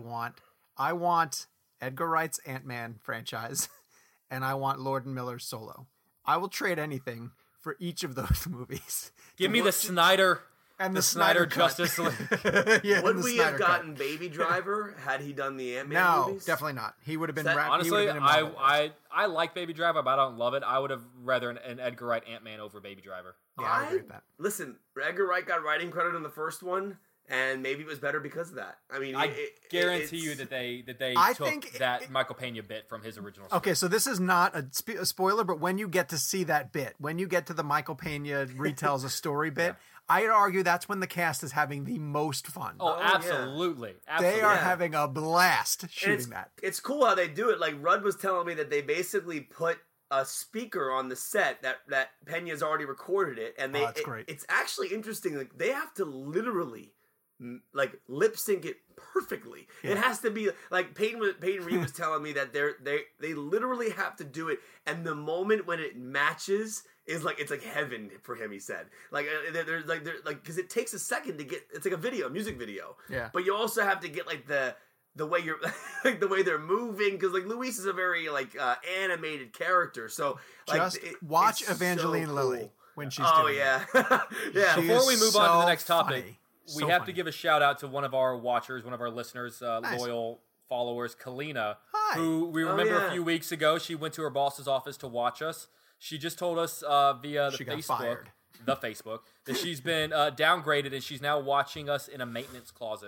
want Edgar Wright's Ant-Man franchise, and I want Lord and Miller's Solo. I will trade anything for each of those movies. Give me the Snyder... And the Snyder cut. Justice League. Yeah, Would and the we Snyder have cut. gotten Baby Driver had he done the Ant-Man No, movies? definitely not. He would have been. That- he would Honestly, have been in Marvel. I like Baby Driver, but I don't love it. I would have rather an Edgar Wright Ant-Man over Baby Driver. Yeah, I agree with that. Listen, Edgar Wright got writing credit on the first one, and maybe it was better because of that. I mean, I guarantee you it's- that they I took think that Michael Pena bit from his original script. Okay, so this is not a spoiler, but when you get to see that bit, when you get to the Michael Pena retells a story bit, I'd argue that's when the cast is having the most fun. Oh, yeah. absolutely. They are Yeah. having a blast and shooting that. It's cool how they do it. Like Rudd was telling me that they basically put a speaker on the set that Pena's already recorded it, and that's great. It's actually interesting. Like they have to literally like lip sync it perfectly. Yeah. It has to be like Peyton Reed was telling me that they literally have to do it, and the moment when it matches is like it's like heaven for him. He said like there's like because it takes a second to get, it's like a music video. Yeah. But you also have to get like the way you're like the way they're moving, because like Luis is a very like animated character. So like Just watch it's Evangeline so Lilly cool. when she's Oh doing yeah, it. yeah. She Before is we move on to the so next topic, funny. we So have funny. to give a shout out to one of our watchers, one of our listeners, Nice. loyal followers, Kalina, Hi. who we remember yeah. a few weeks ago. She went to her boss's office to watch us. She just told us via the She got Facebook, fired. that she's been downgraded and she's now watching us in a maintenance closet.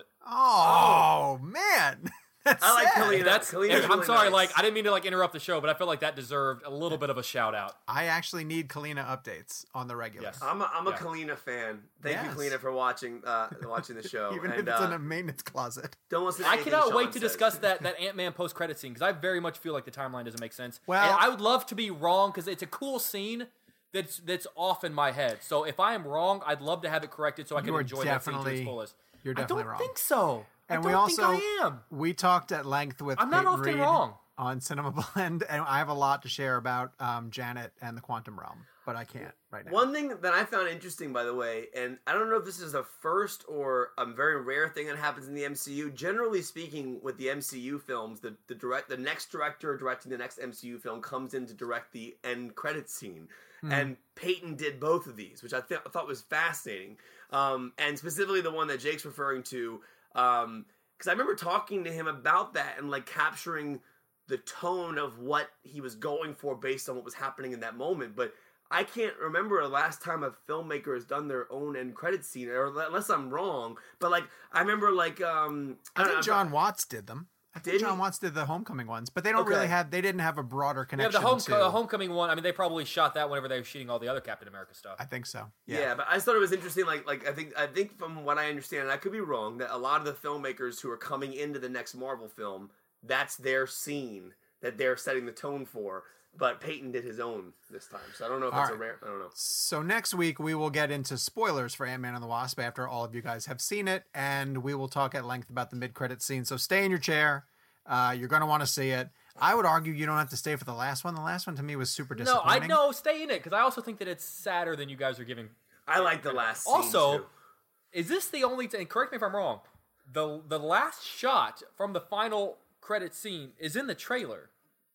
Oh man, that's I like sad. Kalina. That's. Kalina's I'm really sorry, nice. like I didn't mean to like interrupt the show, but I feel like that deserved a little bit of a shout out. I actually need Kalina updates on the regular. Yes. I'm a Yeah. Kalina fan. Thank Yes. you, Kalina, for watching the show. Even and if it's in a maintenance closet. don't listen to I anything cannot Sean wait to says. discuss that Ant-Man post-credit scene, because I very much feel like the timeline doesn't make sense. Well- And I would love to be wrong, because it's a cool scene that's off in my head. So if I am wrong, I'd love to have it corrected so I can You are enjoy that scene to its definitely- fullest. You're I definitely don't wrong. think so. And I we don't also think I am. we talked at length with I'm not Peyton often Reed wrong. on Cinema Blend, and I have a lot to share about Janet and the Quantum Realm, but I can't right now. One thing that I found interesting, by the way, and I don't know if this is a first or a very rare thing that happens in the MCU. Generally speaking, with the MCU films, the next director directing the next MCU film comes in to direct the end credits scene, and Peyton did both of these, which I thought was fascinating, and specifically the one that Jake's referring to, because I remember talking to him about that and like capturing the tone of what he was going for based on what was happening in that moment, but I can't remember the last time a filmmaker has done their own end credit scene, or unless I'm wrong. But like, I remember like I don't think know, John Watts did them. I think Did John he? Watts did the Homecoming ones, but they don't really Okay. have. They didn't have a broader Yeah, connection. the Homecoming one, I mean, they probably shot that whenever they were shooting all the other Captain America stuff. I think so. Yeah, but I just thought it was interesting. Like I think from what I understand, and I could be wrong, that a lot of the filmmakers who are coming into the next Marvel film, that's their scene that they're setting the tone for. But Peyton did his own this time, so I don't know if All it's right. a rare. I don't know. So next week we will get into spoilers for Ant-Man and the Wasp after all of you guys have seen it, and we will talk at length about the mid-credit scene. So stay in your chair. You're going to want to see it. I would argue you don't have to stay for the last one. The last one to me was super No, disappointing. I know, stay in it, because I also think that it's sadder than you guys are giving. I like the last scene Also, too. is this the only? And correct me if I'm wrong. The last shot from the final credit scene is in the trailer,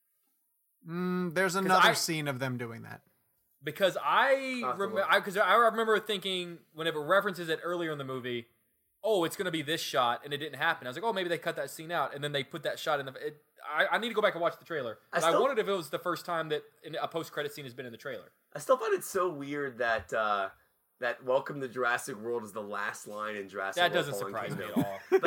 There's another scene of them doing that. because I I'll have to remember look. I remember thinking whenever it references it earlier in the movie, oh, it's going to be this shot, and it didn't happen. I was like, oh, maybe they cut that scene out, and then they put that shot in the. I need to go back and watch the trailer. But I still- wondered if it was the first time that a post-credit scene has been in the trailer. I still find it so weird that that "Welcome to Jurassic World" is the last line in Jurassic That World: doesn't Fallen surprise me Kingdom. at all. But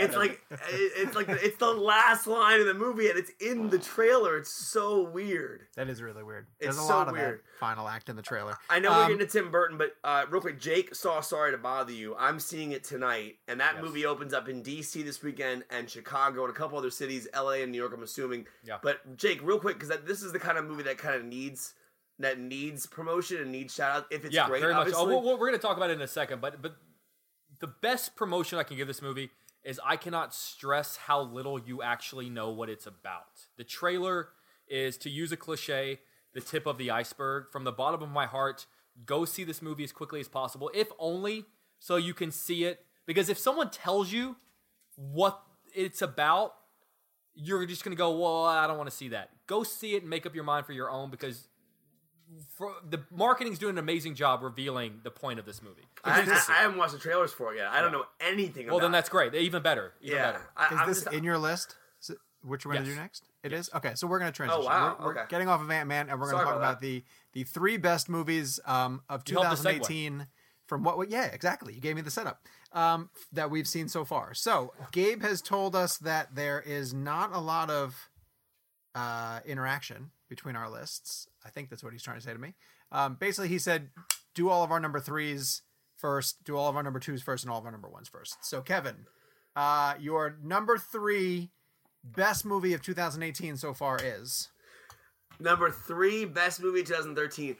it's the last line in the movie, and it's in the trailer. It's so weird. That is really weird. It's There's a so lot of weird. that final act in the trailer. I know we're getting to Tim Burton, but real quick, Jake saw Sorry to Bother You. I'm seeing it tonight, and that movie opens up in D.C. this weekend, and Chicago, and a couple other cities, L.A. and New York, I'm assuming. Yeah. But Jake, real quick, because this is the kind of movie that kind of needs promotion and needs shout out. If it's Yeah, great, very much. obviously. Oh, we're going to talk about it in a second, but the best promotion I can give this movie is I cannot stress how little you actually know what it's about. The trailer is, to use a cliche, the tip of the iceberg. From the bottom of my heart, go see this movie as quickly as possible, if only so you can see it. Because if someone tells you what it's about, you're just going to go, well, I don't want to see that. Go see it and make up your mind for your own, because the marketing's doing an amazing job revealing the point of this movie. I haven't watched the trailers for it yet. I don't know anything about it. Well, then that's great. Even better. Even better. Is this in your list? Which we're going to do next? It is? Okay, so we're going to transition. Oh, wow. We're getting off of Ant-Man, and we're going to talk about the 3 best movies of 2018 from what... Yeah, exactly. You gave me the setup that we've seen so far. So, Gabe has told us that there is not a lot of interaction between our lists. I think that's what he's trying to say to me. Basically, he said, do all of our number 3s first, do all of our number 2s first, and all of our number 1s first. So, Kevin, your number 3 best movie of 2018 so far is? Number 3 best movie of 2013.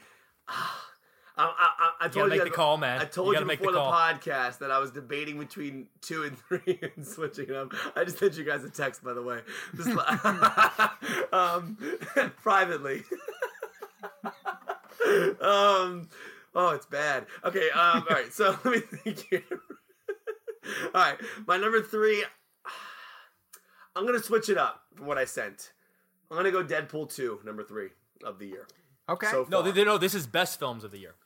I told you the call, man. I told you before the podcast that I was debating between 2 and 3 and switching them. I just sent you guys a text, by the way, just privately. Oh, it's bad. Okay, all right. So let me think here. All right, my number 3. I'm gonna switch it up from what I sent. I'm gonna go Deadpool 2, number 3 of the year. Okay. So no, this is best films of the year.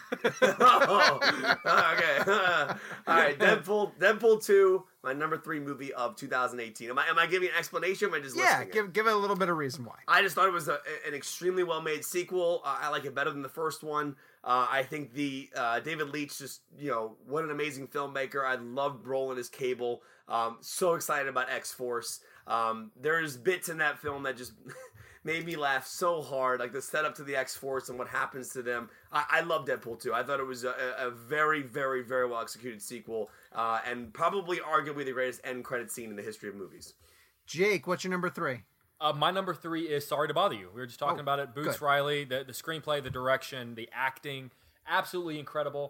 Oh, okay. All right, Deadpool 2, my number 3 movie of 2018. Am I giving an explanation? Or am I just listing it? Give it a little bit of reason why. I just thought it was an extremely well made sequel. I like it better than the first one. I think the David Leitch, just what an amazing filmmaker. I loved Brolin as Cable. So excited about X-Force. There's bits in that film that just made me laugh so hard, like the setup to the X-Force and what happens to them. I love Deadpool 2. I thought it was a very, very, very well executed sequel, and probably arguably the greatest end credit scene in the history of movies. Jake, what's your number 3? My number 3 is Sorry to Bother You. We were just talking about it. Boots Riley, the screenplay, the direction, the acting, absolutely incredible.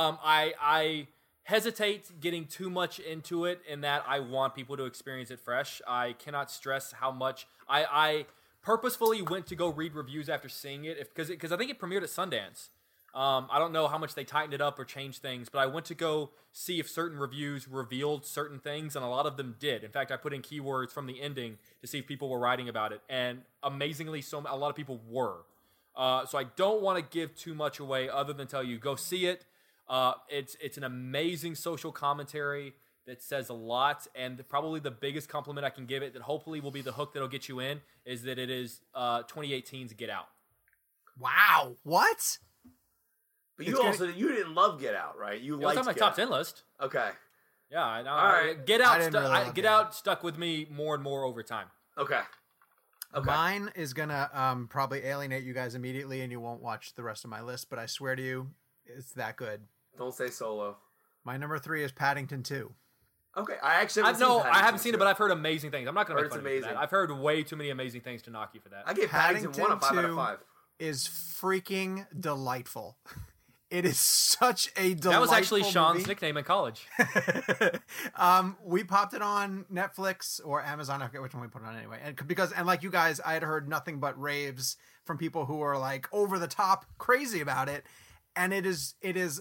I hesitate getting too much into it in that I want people to experience it fresh. I cannot stress how much I purposefully went to go read reviews after seeing it because I think it premiered at Sundance. I don't know how much they tightened it up or changed things, but I went to go see if certain reviews revealed certain things, and a lot of them did. In fact, I put in keywords from the ending to see if people were writing about it, and amazingly, a lot of people were. So I don't want to give too much away other than tell you, go see it. It's an amazing social commentary that says a lot, and probably the biggest compliment I can give it, that hopefully will be the hook that'll get you in, is that it is 2018's Get Out. Wow, what? But you didn't love Get Out, right? You liked it was on my top 10 list. Okay. Yeah, I know. All right. Get Out. Get Out stuck with me more and more over time. Okay. Mine is gonna probably alienate you guys immediately, and you won't watch the rest of my list. But I swear to you, it's that good. Don't say Solo. My number 3 is Paddington 2. Okay, I haven't seen I haven't seen it, but I've heard amazing things. I'm not going to make fun of you for that. amazing. I've heard way too many amazing things to knock you for that. I give Paddington 1 a 5 out of 5. Is freaking delightful. It is such a delightful That was actually Sean's movie. nickname in college. We popped it on Netflix or Amazon. I forget which one we put it on anyway. And like you guys, I had heard nothing but raves from people who were like over the top crazy about it. And it is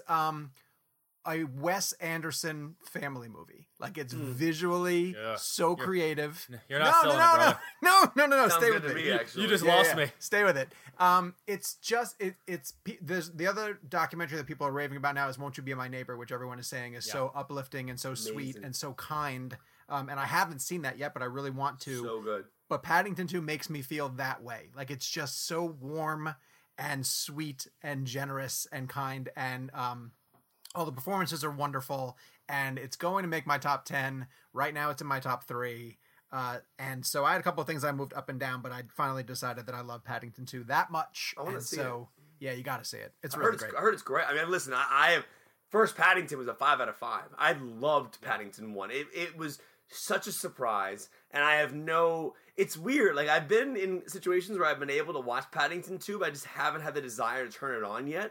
a Wes Anderson family movie. Like, it's visually so creative. You're not selling it, brother. No. Sounds Stay good with to me. me, actually. You just lost me. Stay with it. It's just there's the other documentary that people are raving about now is Won't You Be My Neighbor, which everyone is saying is so uplifting and so sweet and so kind. And I haven't seen that yet, but I really want to. So good. But Paddington 2 makes me feel that way. Like, it's just so warm and sweet and generous and kind, and all the performances are wonderful, and it's going to make my top 10. Right now it's in my top 3. And so I had a couple of things I moved up and down, but I finally decided that I love Paddington 2 that much. I want to see it. Yeah, you got to see it. It's I really great. I heard it's great. I mean, listen, I have first Paddington was a 5 out of 5. I loved Paddington 1. It was such a surprise, and I have it's weird. Like, I've been in situations where I've been able to watch Paddington 2, but I just haven't had the desire to turn it on yet.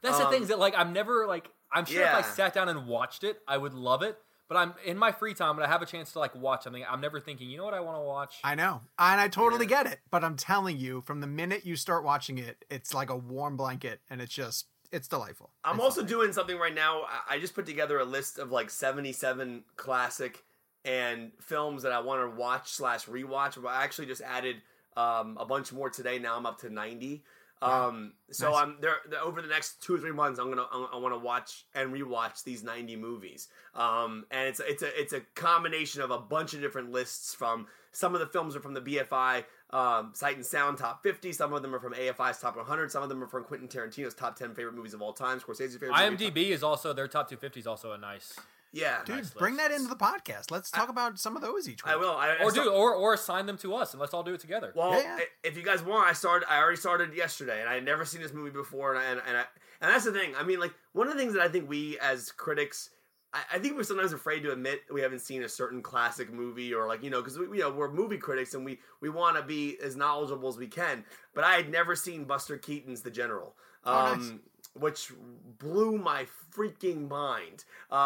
That's the thing is that like I'm never like I'm sure if I Yeah. sat down and watched it, I would love it. But I'm in my free time when I have a chance to like watch something. I'm never thinking, you know what I want to watch. I know, and I totally get it. But I'm telling you, from the minute you start watching it, it's like a warm blanket, and it's delightful. I'm also doing something right now. I just put together a list of like 77 classic and films that I want to watch / rewatch. I actually just added a bunch more today. Now I'm up to 90. So Nice. I'm there over the next 2 or 3 months. I want to watch and rewatch these 90 movies. And it's a combination of a bunch of different lists. From some of the films are from the BFI Sight and Sound Top 50. Some of them are from AFI's Top 100. Some of them are from Quentin Tarantino's Top 10 favorite movies of all time. Scorsese's favorite. IMDb is also their top 250 is also a nice. Yeah, Dude, nice bring list. that into the podcast. Let's talk about some of those each week. I will. Or assign them to us and let's all do it together. Well, Yeah. if you guys want, I already started yesterday, and I had never seen this movie before, and that's the thing. I mean, like, one of the things that I think we as critics, I think we're sometimes afraid to admit we haven't seen a certain classic movie, or like, because we're movie critics and we want to be as knowledgeable as we can. But I had never seen Buster Keaton's The General. Nice. Which blew my freaking mind.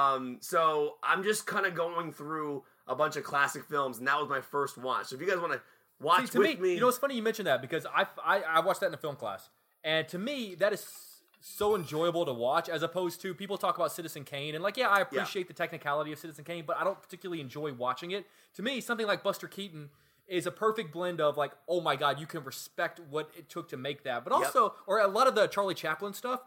So I'm just kind of going through a bunch of classic films, and that was my first watch. So if you guys want to watch To with me, you know, it's funny you mentioned that because I watched that in a film class, and to me that is so enjoyable to watch as opposed to people talk about Citizen Kane and like, yeah, I appreciate the technicality of Citizen Kane, but I don't particularly enjoy watching it. To me, something like Buster Keaton is a perfect blend of like, oh my God, you can respect what it took to make that, but also, or a lot of the Charlie Chaplin stuff,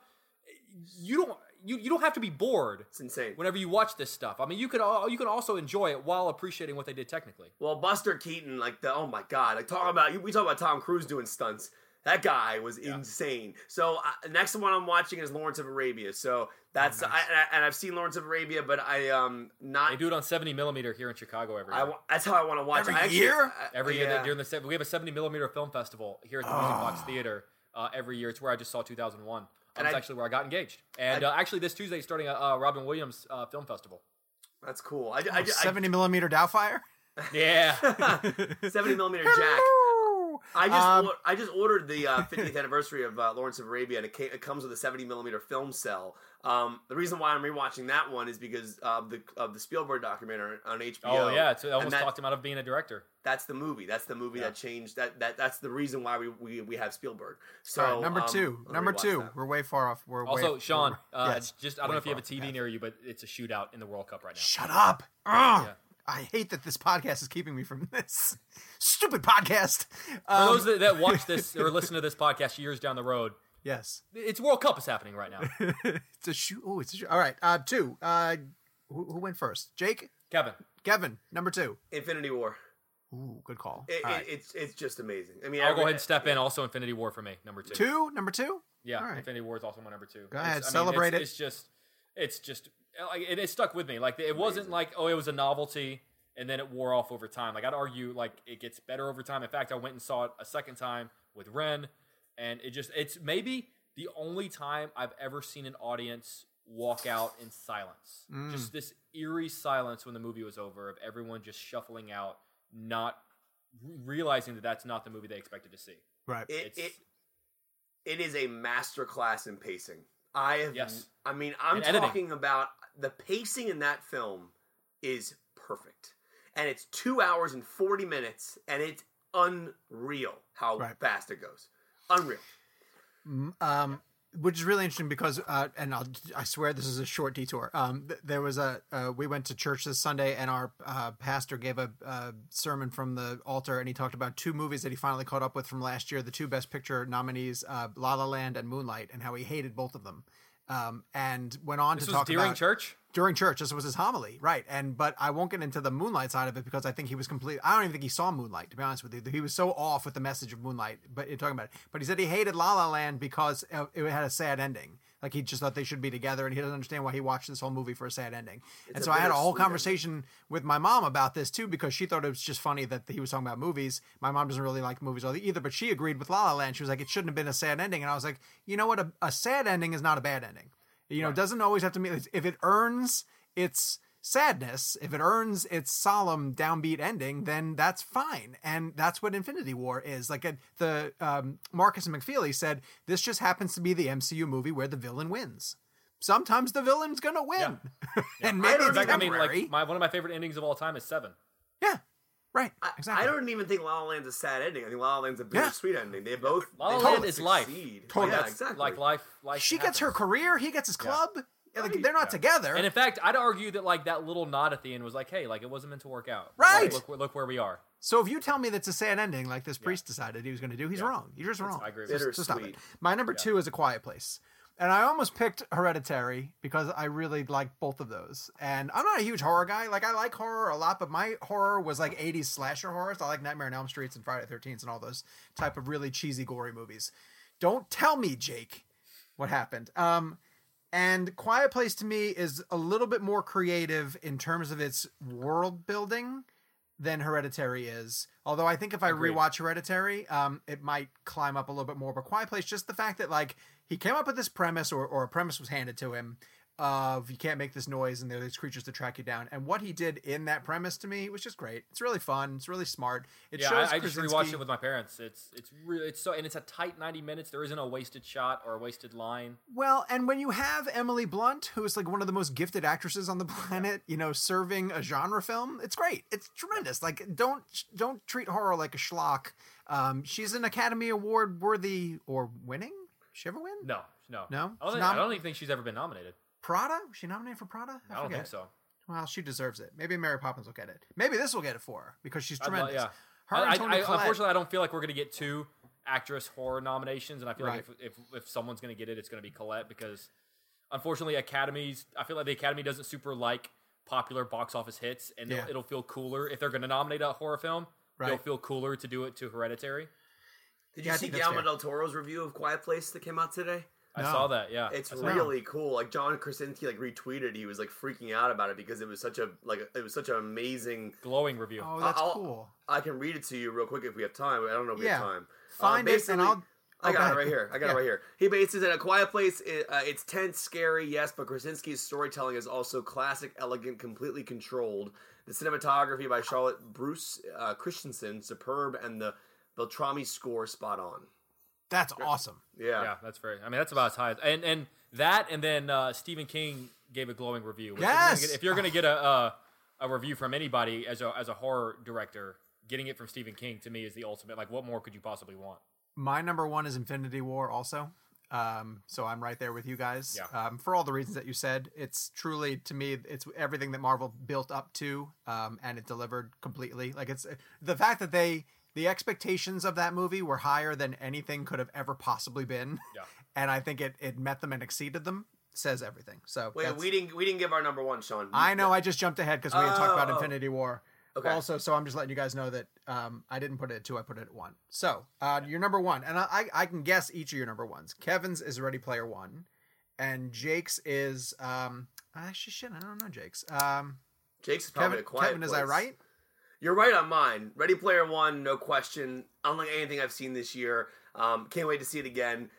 you don't have to be bored. it's insane. Whenever you watch this stuff, I mean, you can also enjoy it while appreciating what they did technically. Well, Buster Keaton, like oh my God, like we talk about Tom Cruise doing stunts. That guy was insane. So next one I'm watching is Lawrence of Arabia. So that's and I've seen Lawrence of Arabia, but I not. They do it on 70mm here in Chicago every year. That's how I want to watch Every it. I actually- year? Every year yeah. during we have a 70mm film festival here at the Music Box Theater every year. It's where I just saw 2001. That's actually where I got engaged. And actually this Tuesday starting a Robin Williams film festival. That's cool. 70mm Doubtfire. Yeah. 70mm Jack. I just ordered the 50th anniversary of Lawrence of Arabia, and it comes with a 70mm film cell. The reason why I'm rewatching that one is because of the Spielberg documentary on HBO. Oh yeah, it almost talked him out of being a director. That's the movie. That's the movie that changed. That's the reason why we have Spielberg. So All right, number two. I'm gonna rewatch that. We're way far off. Also, Sean, yes, just I don't know if you have a TV near you, but it's a shootout in the World Cup right now. Shut up. Ugh. I hate that this podcast is keeping me from this stupid podcast. For those that watch this or listen to this podcast years down the road, Yes. it's World Cup is happening right now. It's a shoot. Oh, it's a shoot. All right. Two. Who went first? Jake? Kevin, number 2. Infinity War. Ooh, good call. It, All right. It's just amazing. I mean, I'll go ahead and step in. Also, Infinity War for me, number 2. Number 2? Yeah, All right. Infinity War is also my number 2. Go ahead, I mean, celebrate it. It's just like it stuck with me. Like it wasn't like it was a novelty and then it wore off over time. Like I'd argue like it gets better over time. In fact, I went and saw it a second time with Ren, and it's maybe the only time I've ever seen an audience walk out in silence. Just this eerie silence when the movie was over of everyone just shuffling out, not realizing that that's not the movie they expected to see. Right. It is a masterclass in pacing. Yes. I mean, I'm And editing. talking about the pacing in that film is perfect. And it's 2 hours and 40 minutes, and it's unreal how fast it goes. Unreal. Which is really interesting because, and I swear this is a short detour. There was we went to church this Sunday, and our pastor gave a sermon from the altar, and he talked about 2 movies that he finally caught up with from last year, the 2 Best Picture nominees, La La Land and Moonlight, and how he hated both of them. And went on This to was talk during about church. During church, this was his homily, right? But I won't get into the Moonlight side of it because I think he was I don't even think he saw Moonlight, to be honest with you. He was so off with the message of Moonlight, but you're talking about it. But he said he hated La La Land because it had a sad ending. Like he just thought they should be together, and he doesn't understand why he watched this whole movie for a sad ending. And so I had a whole conversation with my mom about this too, because she thought it was just funny that he was talking about movies. My mom doesn't really like movies either, but she agreed with La La Land. She was like, it shouldn't have been a sad ending, and I was like, you know what? A sad ending is not a bad ending. It doesn't always have to mean if it earns its sadness, if it earns its solemn downbeat ending, then that's fine. And that's what Infinity War is. Like Marcus McFeely said, this just happens to be the MCU movie where the villain wins. Sometimes the villain's gonna win. Yeah. And maybe it's I mean, temporary. like one of my favorite endings of all time is Seven. Yeah. Right. Exactly. I don't even think La La Land's a sad ending. I think La La Land's a bittersweet ending. They both La La they Land both is life. succeed. Totally. Yeah, That's exactly. like life. She gets her career, he gets his club. Yeah, like, they're not together. And in fact, I'd argue that like that little nod at the end was like, hey, like it wasn't meant to work out. Right. Like, look where we are. So if you tell me that's a sad ending, like this priest decided he was going to do, he's wrong. You're just wrong. I agree with So stop it. Bittersweet. My number 2 is A Quiet Place. And I almost picked Hereditary because I really like both of those. And I'm not a huge horror guy. Like, I like horror a lot, but my horror was like 80s slasher horror. So I like Nightmare on Elm Street and Friday the 13th and all those type of really cheesy, gory movies. Don't tell me, Jake, what happened. And Quiet Place to me is a little bit more creative in terms of its world building than Hereditary is. Although I think if I rewatch Hereditary, it might climb up a little bit more. But Quiet Place, just the fact that like he came up with this premise or a premise was handed to him of you can't make this noise and there are these creatures to track you down. And what he did in that premise to me was just great. It's really fun. It's really smart. It shows I just Krasinski. rewatched it with my parents. It's really so, and it's a tight 90 minutes. There isn't a wasted shot or a wasted line. Well, and when you have Emily Blunt, who is like one of the most gifted actresses on the planet, you know, serving a genre film, it's great. It's tremendous. Like, don't treat horror like a schlock. She's an Academy Award worthy or winning. Did she ever win? No. No? I don't even think she's ever been nominated. Prada? Was she nominated for Prada? I don't forget. think so. Well, she deserves it. Maybe Mary Poppins will get it. Maybe this will get it for her because she's tremendous. Yeah. Her and Toni Collette. Unfortunately, I don't feel like we're going to get 2 actress horror nominations, and I feel like if someone's going to get it, it's going to be Collette because, unfortunately, I feel like the Academy doesn't super like popular box office hits, and it'll feel cooler if they're going to nominate a horror film. It'll feel cooler to do it to Hereditary. Did you see Guillermo del Toro's review of Quiet Place that came out today? I saw that. Yeah, It's really cool. Like John Krasinski like retweeted. He was like freaking out about it because it was such an amazing glowing review. Oh, that's cool. I can read it to you real quick if we have time. I don't know if we have time. Find it and I'll. I got it right here. It right here. He bases it at A Quiet Place. It's tense, scary, yes, but Krasinski's storytelling is also classic, elegant, completely controlled. The cinematography by Charlotte Bruce Christensen, superb, and the Beltrami score spot on. That's awesome. Yeah, that's very. I mean, that's about as high as and then Stephen King gave a glowing review. Yes, if you're gonna get a review from anybody as a horror director, getting it from Stephen King to me is the ultimate. Like, what more could you possibly want? My number 1 is Infinity War. Also, so I'm right there with you guys. Yeah. For all the reasons that you said, it's truly to me, it's everything that Marvel built up to, and it delivered completely. Like it's the fact that the expectations of that movie were higher than anything could have ever possibly been. Yeah. And I think it met them and exceeded them. Says everything. So wait, we didn't give our number 1, Sean. I know. I just jumped ahead because we had talked about Infinity War. Okay. Also, so I'm just letting you guys know that I didn't put it at 2. I put it at 1. So your number 1, and I can guess each of your number 1s. Kevin's is Ready Player One, and Jake's is actually shit. I don't know Jake's. Jake's is probably A Quiet Kevin, Place. is I right? You're right on mine. Ready Player One, no question. Unlike anything I've seen this year. Can't wait to see it again.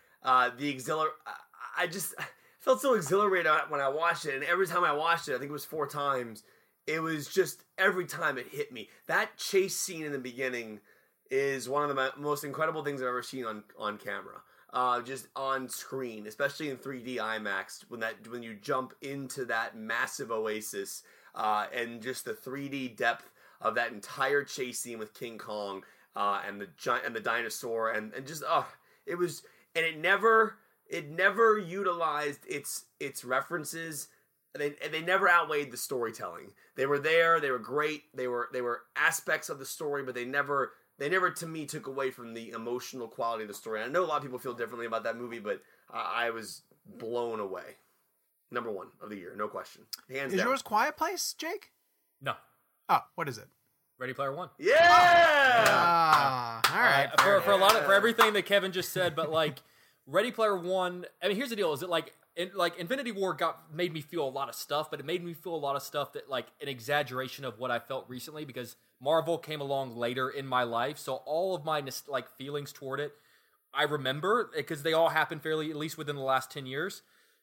I just felt so exhilarated when I watched it, and every time I watched it, I think it was 4 times, it was just every time it hit me. That chase scene in the beginning is one of the most incredible things I've ever seen on camera. Just on screen, especially in 3D IMAX, when you jump into that massive oasis, and just the 3D depth of that entire chase scene with King Kong, and the dinosaur, and just it was, and it never utilized its references. They never outweighed the storytelling. They were there. They were great. They were aspects of the story, but they never to me took away from the emotional quality of the story. And I know a lot of people feel differently about that movie, but I was blown away. Number 1 of the year, no question. Hands down. Is yours Quiet Place, Jake? No. Oh, what is it? Ready Player One. Yeah. All right. For everything that Kevin just said, but like Ready Player One. I mean, here's the deal: is it like Infinity War made me feel a lot of stuff, but it made me feel a lot of stuff that like an exaggeration of what I felt recently because Marvel came along later in my life, so all of my feelings toward it, I remember because they all happened fairly at least within the last 10 years.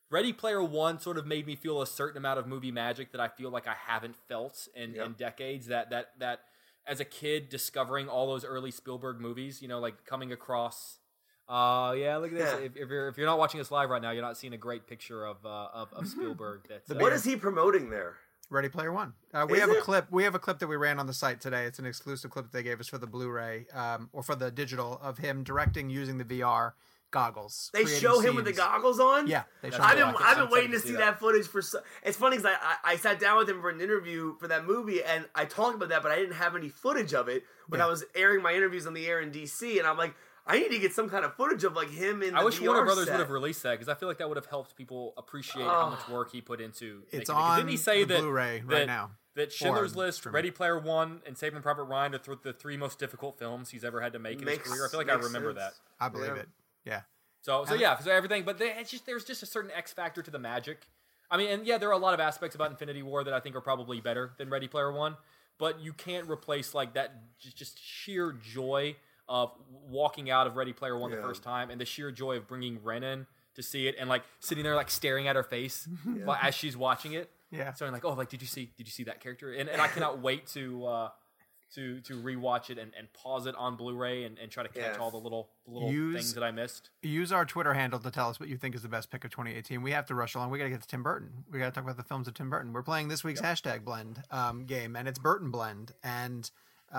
Ready Player One sort of made me feel a certain amount of movie magic that I feel like I haven't felt in decades. That as a kid discovering all those early Spielberg movies, like coming across. Look at this. Yeah. If you're not watching us live right now, you're not seeing a great picture of Spielberg. That's What is he promoting there? Ready Player One. We have a clip. We have a clip that we ran on the site today. It's an exclusive clip that they gave us for the Blu-ray or for the digital of him directing using the VR goggles. They show him with the goggles on. Yeah, they show. I've been waiting to see that footage for. It's funny because I sat down with him for an interview for that movie, and I talked about that, but I didn't have any footage of it when I was airing my interviews on the air in DC, and I'm like, I need to get some kind of footage of like him in. I wish Warner Brothers would have released that because I feel like that would have helped people appreciate how much work he put into. It's on Didn't he say the Blu-ray right now? That Schindler's List, Ready Player One, and Saving Private Ryan are the three most difficult films he's ever had to make in his career. I feel like I remember that. I believe it. Yeah. So everything, but there's just a certain X factor to the magic. I mean, and there are a lot of aspects about Infinity War that I think are probably better than Ready Player One, but you can't replace like that just sheer joy of walking out of Ready Player One the first time, and the sheer joy of bringing Ren in to see it, and like sitting there like staring at her face as she's watching it. Yeah. So I'm like, oh, like did you see that character? And I cannot wait to rewatch it and pause it on Blu-ray and try to catch all the little things that I missed. Use our Twitter handle to tell us what you think is the best pick of 2018. We have to rush along. We got to get to Tim Burton. We got to talk about the films of Tim Burton. We're playing this week's hashtag blend game, and it's Burton Blend. And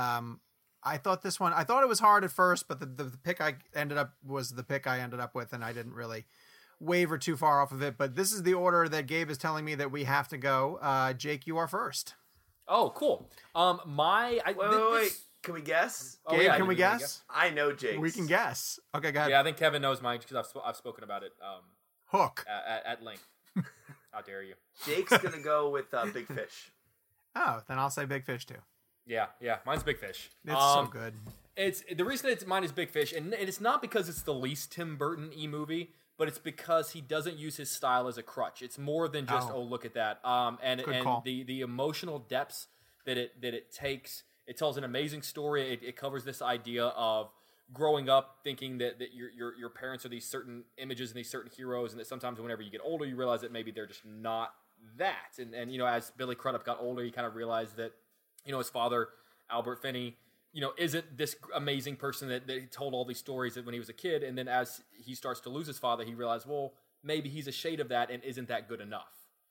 I thought it was hard at first, but the pick I ended up with, and I didn't really waver too far off of it. But this is the order that Gabe is telling me that we have to go. Jake, you are first. Oh, cool. Wait. Can we guess? Gabe, can we guess? I know Jake's. We can guess. Okay, go ahead. Yeah, I think Kevin knows mine because I've spoken about it. Hook. At length. How dare you? Jake's gonna go with Big Fish. Oh, then I'll say Big Fish too. Yeah. Mine's Big Fish. It's so good. It's the reason mine is Big Fish, and it's not because it's the least Tim Burton-y movie, but it's because he doesn't use his style as a crutch. It's more than just look at that. And the emotional depths that it takes. It tells an amazing story. It covers this idea of growing up thinking that your parents are these certain images and these certain heroes, and that sometimes whenever you get older, you realize that maybe they're just not that. And as Billy Crudup got older, he kind of realized that his father, Albert Finney, isn't this amazing person that told all these stories when he was a kid. And then as he starts to lose his father, he realized, well, maybe he's a shade of that and isn't that good enough.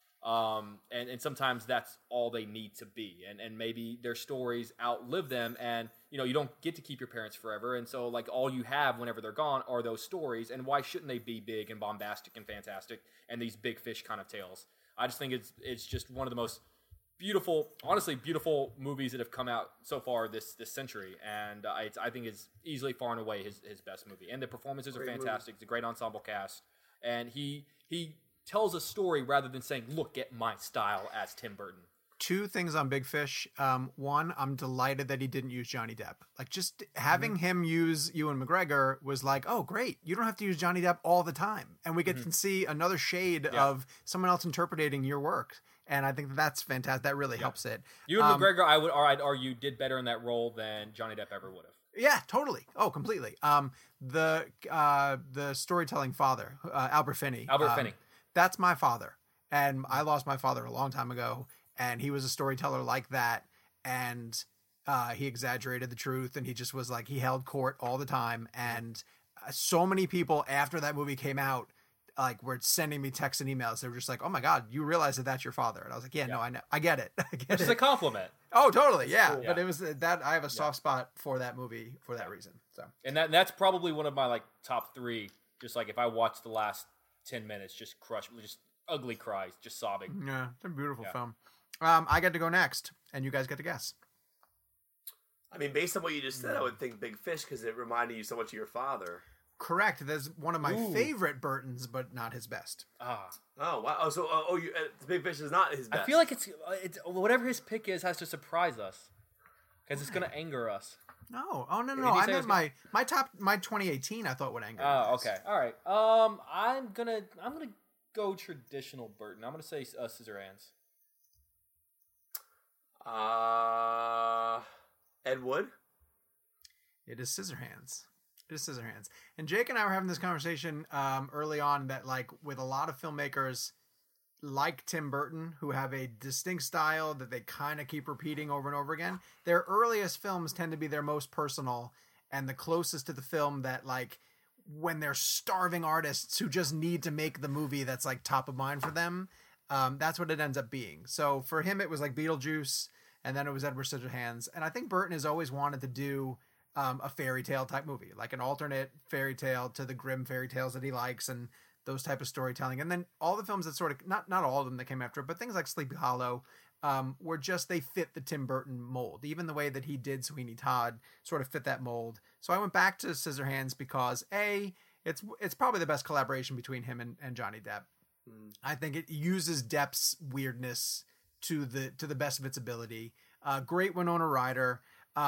And sometimes that's all they need to be. And maybe their stories outlive them, and, you don't get to keep your parents forever. And so, like, all you have whenever they're gone are those stories. And why shouldn't they be big and bombastic and fantastic and these big fish kind of tales? I just think it's just one of the most beautiful movies that have come out so far this century, and I think it's easily far and away his best movie. And the performances are fantastic. It's a great ensemble cast, and he tells a story rather than saying, "Look at my style" as Tim Burton. Two things on Big Fish. One, I'm delighted that he didn't use Johnny Depp. Like, just having him use Ewan McGregor was like, oh, great. You don't have to use Johnny Depp all the time, and we get to see another shade of someone else interpreting your work. And I think that's fantastic. That really helps it. Ewan McGregor, I'd argue, did better in that role than Johnny Depp ever would have. Yeah, totally. Oh, completely. The storytelling father, Albert Finney. Finney. That's my father. And I lost my father a long time ago. And he was a storyteller like that. And he exaggerated the truth. And he just was like, he held court all the time. And so many people after that movie came out, like, were sending me texts and emails. They were just like, "Oh my God, you realize that that's your father?" And I was like, "Yeah, no, I know, I get it, Which is a compliment. Oh, totally, yeah. Cool. But it was that I have a soft spot for that movie for that reason. So, and that's probably one of my like top three. Just like if I watch the last 10 minutes, just ugly cries, just sobbing. Yeah, it's a beautiful film. I get to go next, and you guys get to guess. I mean, based on what you just said, I would think Big Fish because it reminded you so much of your father. Correct. That's one of my favorite Burtons, but not his best. Oh wow! Oh, so Big Fish is not his best. I feel like it's whatever his pick is has to surprise us because it's going to anger us. No, no. I meant my 2018. I thought would anger. Oh, okay, all right. I'm gonna go traditional Burton. I'm gonna say Scissorhands. Ed Wood. It is Scissorhands. It is Scissorhands. And Jake and I were having this conversation early on that, like, with a lot of filmmakers like Tim Burton, who have a distinct style that they kind of keep repeating over and over again, their earliest films tend to be their most personal and the closest to the film that, like, when they're starving artists who just need to make the movie that's, like, top of mind for them, that's what it ends up being. So for him, it was like Beetlejuice, and then it was Edward Scissorhands. And I think Burton has always wanted to do a fairy tale type movie, like an alternate fairy tale to the grim fairy tales that he likes and those type of storytelling. And then all the films that sort of, not all of them that came after it, but things like Sleepy Hollow were just, they fit the Tim Burton mold. Even the way that he did Sweeney Todd sort of fit that mold. So I went back to Scissorhands because it's probably the best collaboration between him and Johnny Depp. I think it uses Depp's weirdness to the best of its ability. Great Winona Ryder.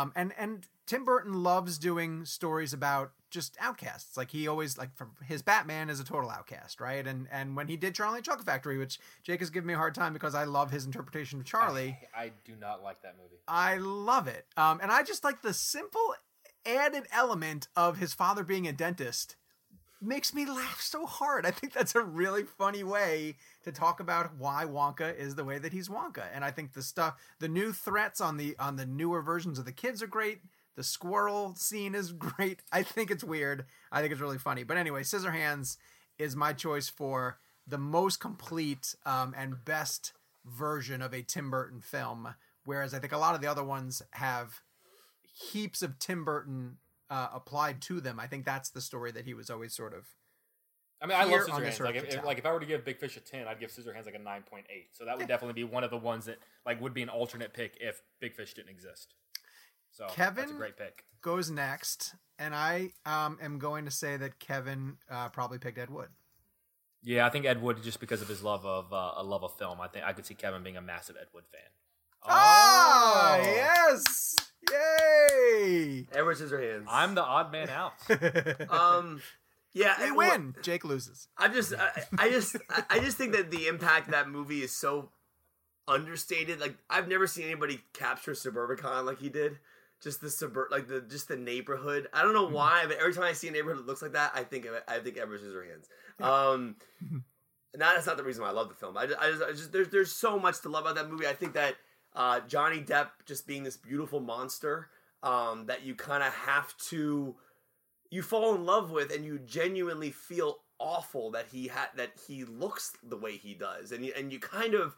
And Tim Burton loves doing stories about just outcasts. Like he always, like, from his Batman is a total outcast, right? And when he did Charlie and the Chocolate Factory, which Jake has given me a hard time because I love his interpretation of Charlie. I do not like that movie. I love it. And I just like the simple added element of his father being a dentist makes me laugh so hard. I think that's a really funny way to talk about why Wonka is the way that he's Wonka. And I think the new threats on the newer versions of the kids are great. The squirrel scene is great. I think it's weird. I think it's really funny. But anyway, Scissorhands is my choice for the most complete and best version of a Tim Burton film. Whereas I think a lot of the other ones have heaps of Tim Burton applied to them. I think that's the story that he was always sort of. I mean, I love Scissorhands. Like if I were to give Big Fish a 10, I'd give Scissorhands like a 9.8. So that would definitely be one of the ones that like would be an alternate pick if Big Fish didn't exist. So Kevin that's a great pick. Goes next, and I am going to say that Kevin probably picked Ed Wood. Yeah, I think Ed Wood, just because of his love of film. I think I could see Kevin being a massive Ed Wood fan. Oh, yes! Yay! Edward Scissorhands. I'm the odd man out. Yeah, they win. Jake loses. I just think that the impact of that movie is so understated. Like, I've never seen anybody capture Suburbicon like he did. Just the the neighborhood. I don't know why, but every time I see a neighborhood that looks like that, I think Edward Scissorhands. That's not the reason why I love the film. I just there's so much to love about that movie. I think that Johnny Depp just being this beautiful monster that you kind of you fall in love with, and you genuinely feel awful that he looks the way he does, and you kind of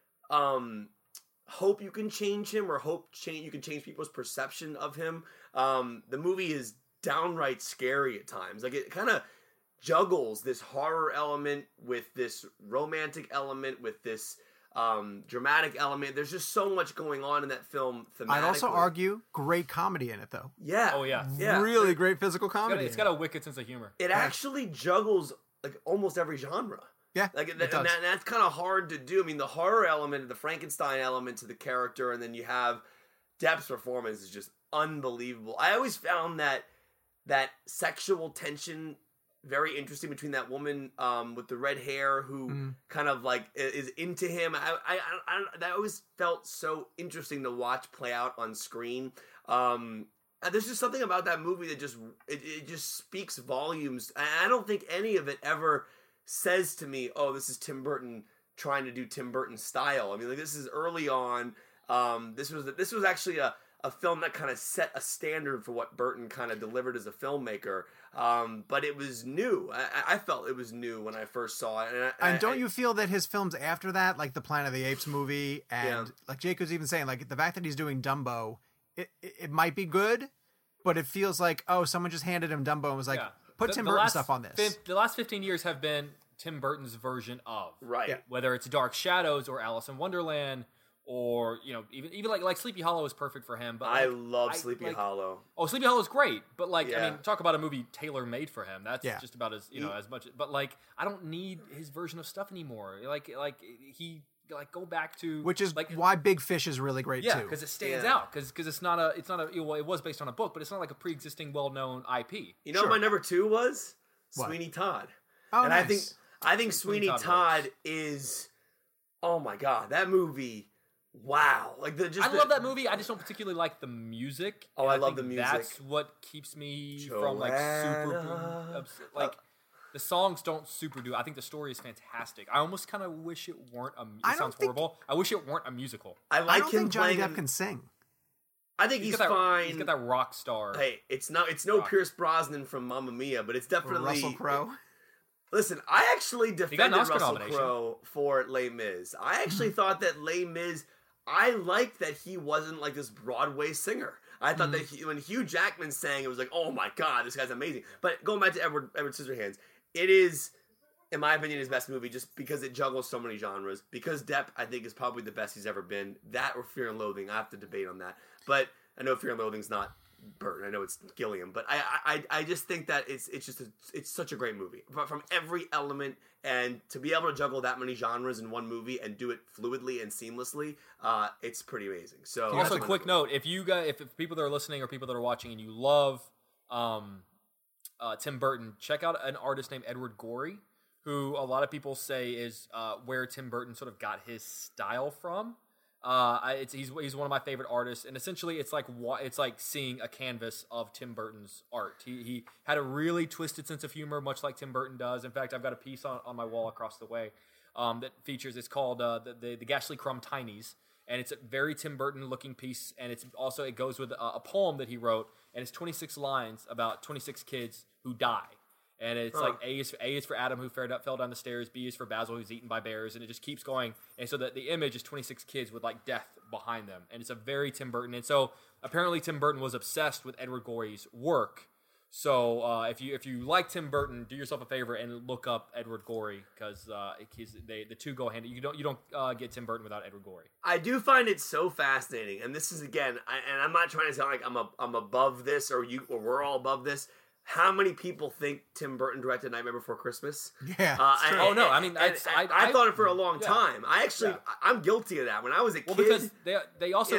hope you can change him, or you can change people's perception of him. The movie is downright scary at times. Like, it kind of juggles this horror element with this romantic element with this dramatic element. There's just so much going on in that film thematically. I'd also argue great comedy in it, though. Yeah. Oh, yeah. Really great physical comedy. It's got a wicked sense of humor. It actually juggles like almost every genre. Yeah, and that's kind of hard to do. I mean, the horror element, the Frankenstein element to the character, and then you have Depp's performance is just unbelievable. I always found that sexual tension very interesting between that woman with the red hair who kind of like is into him. I that always felt so interesting to watch play out on screen. And there's just something about that movie that just it just speaks volumes. I don't think any of it ever says to me, "Oh, this is Tim Burton trying to do Tim Burton style." I mean, like, this is early on. This was actually a film that kind of set a standard for what Burton kind of delivered as a filmmaker. But it was new. I felt it was new when I first saw it. And don't you feel that his films after that, like the Planet of the Apes movie, and like Jake was even saying, like the fact that he's doing Dumbo, it might be good, but it feels like, oh, someone just handed him Dumbo and was like, put Tim Burton stuff on this. The last 15 years have been Tim Burton's version of. Right. Yeah. Whether it's Dark Shadows or Alice in Wonderland, or, you know, even like Sleepy Hollow is perfect for him. But I love Sleepy Hollow. Oh, Sleepy Hollow is great, but I mean, talk about a movie tailor made for him. That's just about as as much. But like, I don't need his version of stuff anymore. Like go back to, which is like why Big Fish is really great too. Yeah, because it stands out. Because it's not a well, it was based on a book, but it's not like a pre-existing well-known IP. You know what my number 2 was? What? Sweeney Todd. Oh, and nice. I think Sweeney Todd is, oh my god, that movie wow. Like I love that movie. I just don't particularly like the music. Oh, I love the music. That's what keeps me from like super like. The songs don't super do. I think the story is fantastic. I almost kind of wish it weren't a. It sounds horrible. I wish it weren't a musical. I don't think Johnny Depp can sing. I think he's fine. He's got that rock star. Hey, it's no Pierce Brosnan from Mamma Mia, but it's definitely or Russell Crowe. Listen, I actually defended Russell Crowe for Les Mis. I actually thought that Les Mis. I liked that he wasn't like this Broadway singer. I thought that when Hugh Jackman sang, it was like, oh my god, this guy's amazing. But going back to Edward Scissorhands, it is, in my opinion, his best movie just because it juggles so many genres. Because Depp, I think, is probably the best he's ever been. That or Fear and Loathing, I have to debate on that. But I know Fear and Loathing's not Burton. I know it's Gilliam, but I just think that it's such a great movie from every element, and to be able to juggle that many genres in one movie and do it fluidly and seamlessly, it's pretty amazing. So also, a quick note: if people that are listening or people that are watching and you love Tim Burton, check out an artist named Edward Gorey, who a lot of people say is where Tim Burton sort of got his style from. He's one of my favorite artists, and essentially it's like seeing a canvas of Tim Burton's art. He had a really twisted sense of humor, much like Tim Burton does. In fact, I've got a piece on my wall across the way that features. It's called the Ghastly Crumb Tinies, and it's a very Tim Burton looking piece. And it goes with a poem that he wrote, and it's 26 lines about 26 kids who die. And it's like A is for Adam, who fell down the stairs. B is for Basil, who's eaten by bears. And it just keeps going. And so the image is 26 kids with like death behind them. And it's a very Tim Burton. And so apparently Tim Burton was obsessed with Edward Gorey's work. So if you like Tim Burton, do yourself a favor and look up Edward Gorey, because the two go hand. You don't get Tim Burton without Edward Gorey. I do find it so fascinating, and this is again, and I'm not trying to sound like I'm above this or we're all above this. How many people think Tim Burton directed Nightmare Before Christmas? Yeah. I thought it for a long time. I'm guilty of that. When I was a kid, because they also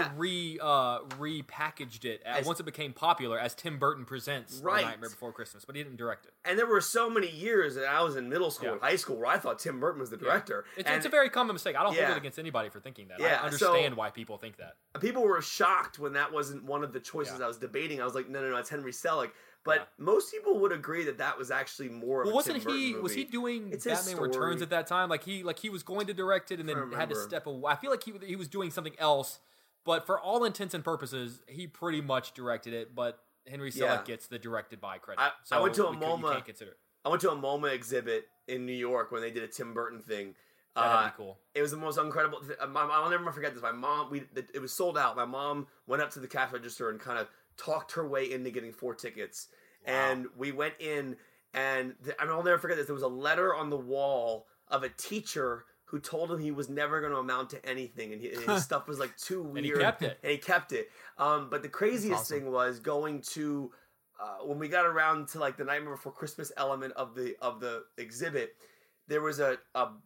repackaged it once it became popular as Tim Burton Presents Nightmare Before Christmas, but he didn't direct it. And there were so many years that I was in middle school and high school where I thought Tim Burton was the director. It's a very common mistake. I don't hold it against anybody for thinking that. I understand why people think that. People were shocked when that wasn't one of the choices I was debating. I was like, no, it's Henry Selick. But most people would agree that was actually more of a Tim Burton movie. Was he doing Batman Returns at that time? Like he was going to direct it and then had to step away. I feel like he was doing something else, but for all intents and purposes, he pretty much directed it. But Henry Selick gets the directed by credit. I went to a MoMA. You can't consider it. I went to a MoMA exhibit in New York when they did a Tim Burton thing. That'd be cool. It was the most incredible. I'll never forget this. My mom, it was sold out. My mom went up to the cash register and kind of talked her way into getting 4 tickets. Wow. And we went in, and I'll never forget this. There was a letter on the wall of a teacher who told him he was never going to amount to anything, and his stuff was like too weird. And he kept it. But the craziest thing was going to when we got around to like the Nightmare Before Christmas element of the exhibit. There was a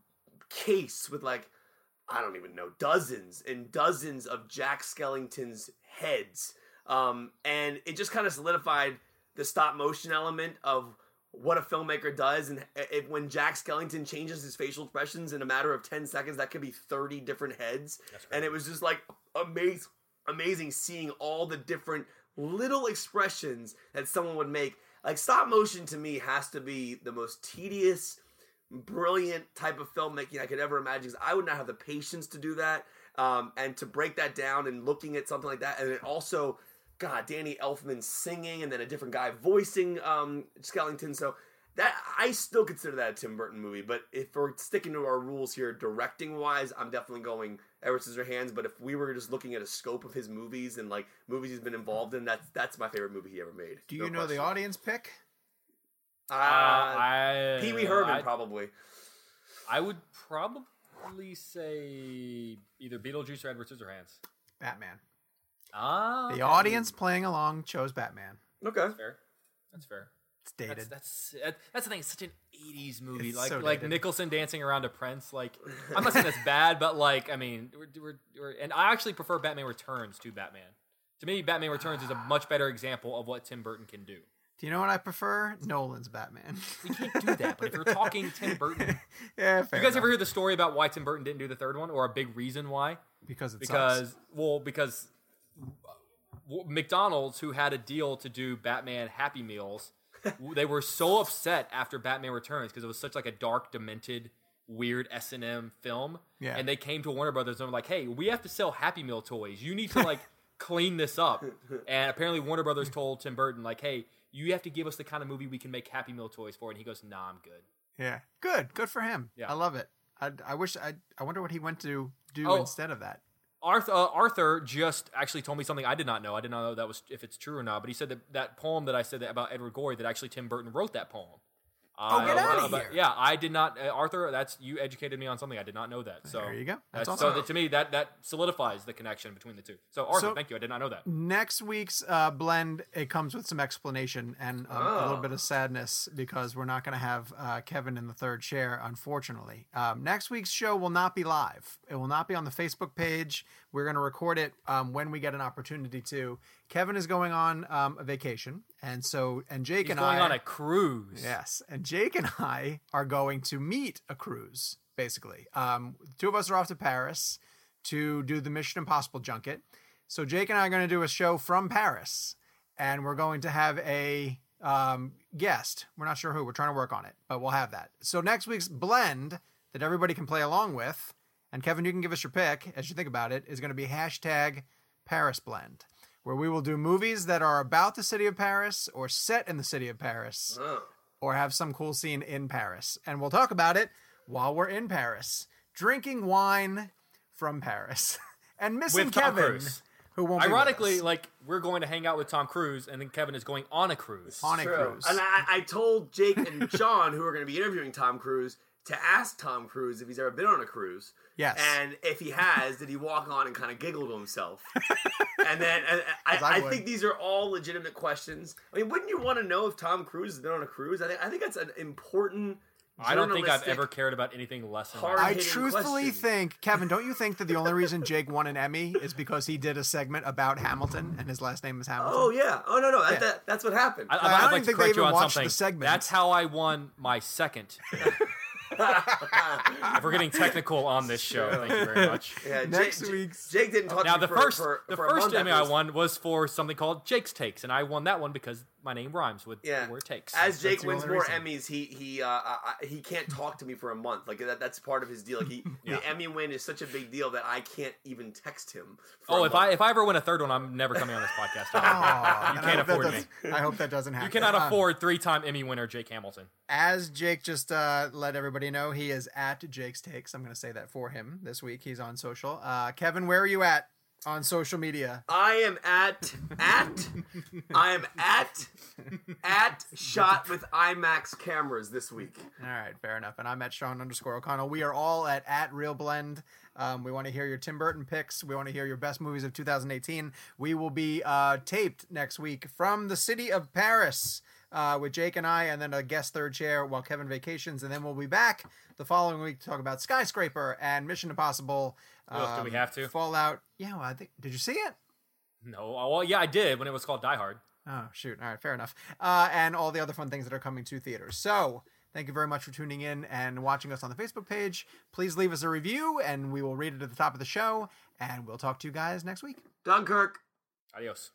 case with like, I don't even know, dozens and dozens of Jack Skellington's heads, and it just kind of solidified the stop motion element of what a filmmaker does, and when Jack Skellington changes his facial expressions in a matter of 10 seconds, that could be 30 different heads. And it was just like amazing seeing all the different little expressions that someone would make. Like, stop motion to me has to be the most tedious, brilliant type of filmmaking I could ever imagine, because I would not have the patience to do that, and to break that down and looking at something like that. And it also, God, Danny Elfman singing and then a different guy voicing Skellington. So that, I still consider that a Tim Burton movie. But if we're sticking to our rules here, directing wise, I'm definitely going Edward Scissorhands. But if we were just looking at a scope of his movies and like movies he's been involved in, that's my favorite movie he ever made. Do you know the audience pick? Pee Wee Herman, probably. I would probably say either Beetlejuice or Edward Scissorhands. Batman. The audience playing along chose Batman. Okay, that's fair. It's dated. That's the thing. It's such an '80s movie. It's like so like dated. Nicholson dancing around a prince. Like, I'm not saying that's bad, but like, I mean, we're and I actually prefer Batman Returns to Batman. To me, Batman Returns is a much better example of what Tim Burton can do. Do you know what I prefer? Nolan's Batman. We can't do that. But if you're talking Tim Burton, yeah, fair you guys enough. ever hear the story about why Tim Burton didn't do the third one, or a big reason why? Because McDonald's, who had a deal to do Batman Happy Meals, they were so upset after Batman Returns because it was such like a dark, demented, weird S&M film. Yeah. And they came to Warner Brothers and were like, hey, we have to sell Happy Meal toys. You need to like clean this up. And apparently Warner Brothers told Tim Burton like, hey, you have to give us the kind of movie we can make Happy Meal toys for. And he goes, nah, I'm good. Yeah. Good for him. Yeah. I love it. I wonder what he went to do instead of that. Arthur just actually told me something I did not know. I did not know that was if it's true or not. But he said that poem that I said about Edward Gorey, that actually Tim Burton wrote that poem. Get out of here! Yeah, I did not. Arthur, you educated me on something I did not know that. So there you go. That's awesome. So to me, that solidifies the connection between the two. So Arthur, thank you. I did not know that. Next week's blend, it comes with some explanation and a little bit of sadness because we're not going to have Kevin in the third chair, unfortunately. Next week's show will not be live. It will not be on the Facebook page. We're going to record it when we get an opportunity to. Kevin is going on a vacation, and Jake He's and going I on a cruise. Yes, and Jake and I are going to meet a cruise. Basically, two of us are off to Paris to do the Mission Impossible junket. So Jake and I are going to do a show from Paris, and we're going to have a guest. We're not sure who. We're trying to work on it, but we'll have that. So next week's blend that everybody can play along with, and Kevin, you can give us your pick as you think about it, is going to be #ParisBlend, where we will do movies that are about the city of Paris or set in the city of Paris or have some cool scene in Paris. And we'll talk about it while we're in Paris, drinking wine from Paris and missing With Tom Kevin, Cruise. who won't Ironically, be with us. like we're going to hang out with Tom Cruise, and then Kevin is going on a cruise. On a cruise. And I told Jake and Sean, who are going to be interviewing Tom Cruise, to ask Tom Cruise if he's ever been on a cruise. Yes. And if he has, did he walk on and kind of giggle to himself? And then I think these are all legitimate questions. I mean, wouldn't you want to know if Tom Cruise has been on a cruise? I think that's an important. I don't think I've ever cared about anything less than that. I truthfully think, Kevin, don't you think that the only reason Jake won an Emmy is because he did a segment about Hamilton and his last name is Hamilton? Oh, yeah. Oh, no. That's what happened. I I'd don't like think to they correct you even on watched something. the segment. That's how I won my second. If we're getting technical on this show, thank you very much. Yeah, Next week's. Jake didn't talk Now, to me the for first a month Emmy I after won was for something called Jake's Takes, and I won that one because my name rhymes with Yeah. the word takes. As Jake the wins only more reason. Emmys, he can't talk to me for a month. Like that's part of his deal. Like the Emmy win is such a big deal that I can't even text him. If I ever win a third one, I'm never coming on this podcast again. You can't afford me. I hope that doesn't happen. You cannot afford 3-time Emmy winner Jake Hamilton. As Jake just let everybody know, he is at Jake's Takes. I'm going to say that for him this week. He's on social. Kevin, where are you at on social media? I am at Shot with IMAX cameras this week. All right, fair enough. And I'm at Sean_O'Connell. We are all at RealBlend. We want to hear your Tim Burton picks. We want to hear your best movies of 2018. We will be taped next week from the city of Paris with Jake and I, and then a guest third chair while Kevin vacations. And then we'll be back the following week to talk about Skyscraper and Mission Impossible. Do we have to? Fallout. Yeah, well, I think. Did you see it? No. Well, yeah, I did when it was called Die Hard. Oh, shoot. All right, fair enough. And all the other fun things that are coming to theaters. So, thank you very much for tuning in and watching us on the Facebook page. Please leave us a review, and we will read it at the top of the show. And we'll talk to you guys next week. Dunkirk. Adios.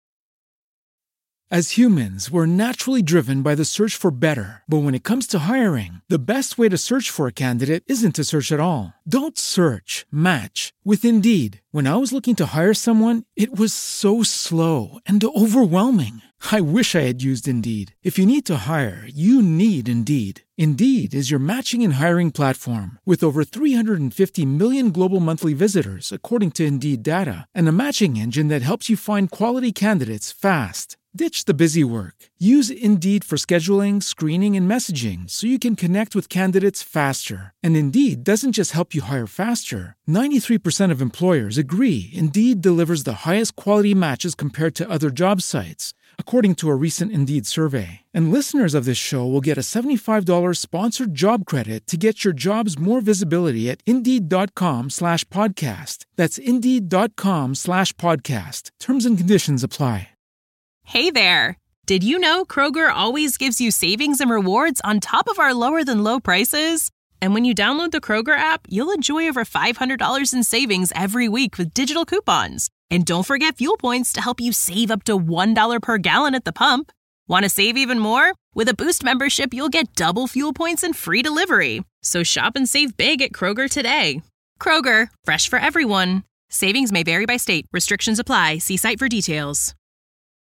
As humans, we're naturally driven by the search for better. But when it comes to hiring, the best way to search for a candidate isn't to search at all. Don't search, match with Indeed. When I was looking to hire someone, it was so slow and overwhelming. I wish I had used Indeed. If you need to hire, you need Indeed. Indeed is your matching and hiring platform with over 350 million global monthly visitors, according to Indeed data, and a matching engine that helps you find quality candidates fast. Ditch the busy work. Use Indeed for scheduling, screening, and messaging so you can connect with candidates faster. And Indeed doesn't just help you hire faster. 93% of employers agree Indeed delivers the highest quality matches compared to other job sites, according to a recent Indeed survey. And listeners of this show will get a $75 sponsored job credit to get your jobs more visibility at Indeed.com/podcast. That's Indeed.com/podcast. Terms and conditions apply. Hey there! Did you know Kroger always gives you savings and rewards on top of our lower-than-low prices? And when you download the Kroger app, you'll enjoy over $500 in savings every week with digital coupons. And don't forget fuel points to help you save up to $1 per gallon at the pump. Want to save even more? With a Boost membership, you'll get double fuel points and free delivery. So shop and save big at Kroger today. Kroger, fresh for everyone. Savings may vary by state. Restrictions apply. See site for details.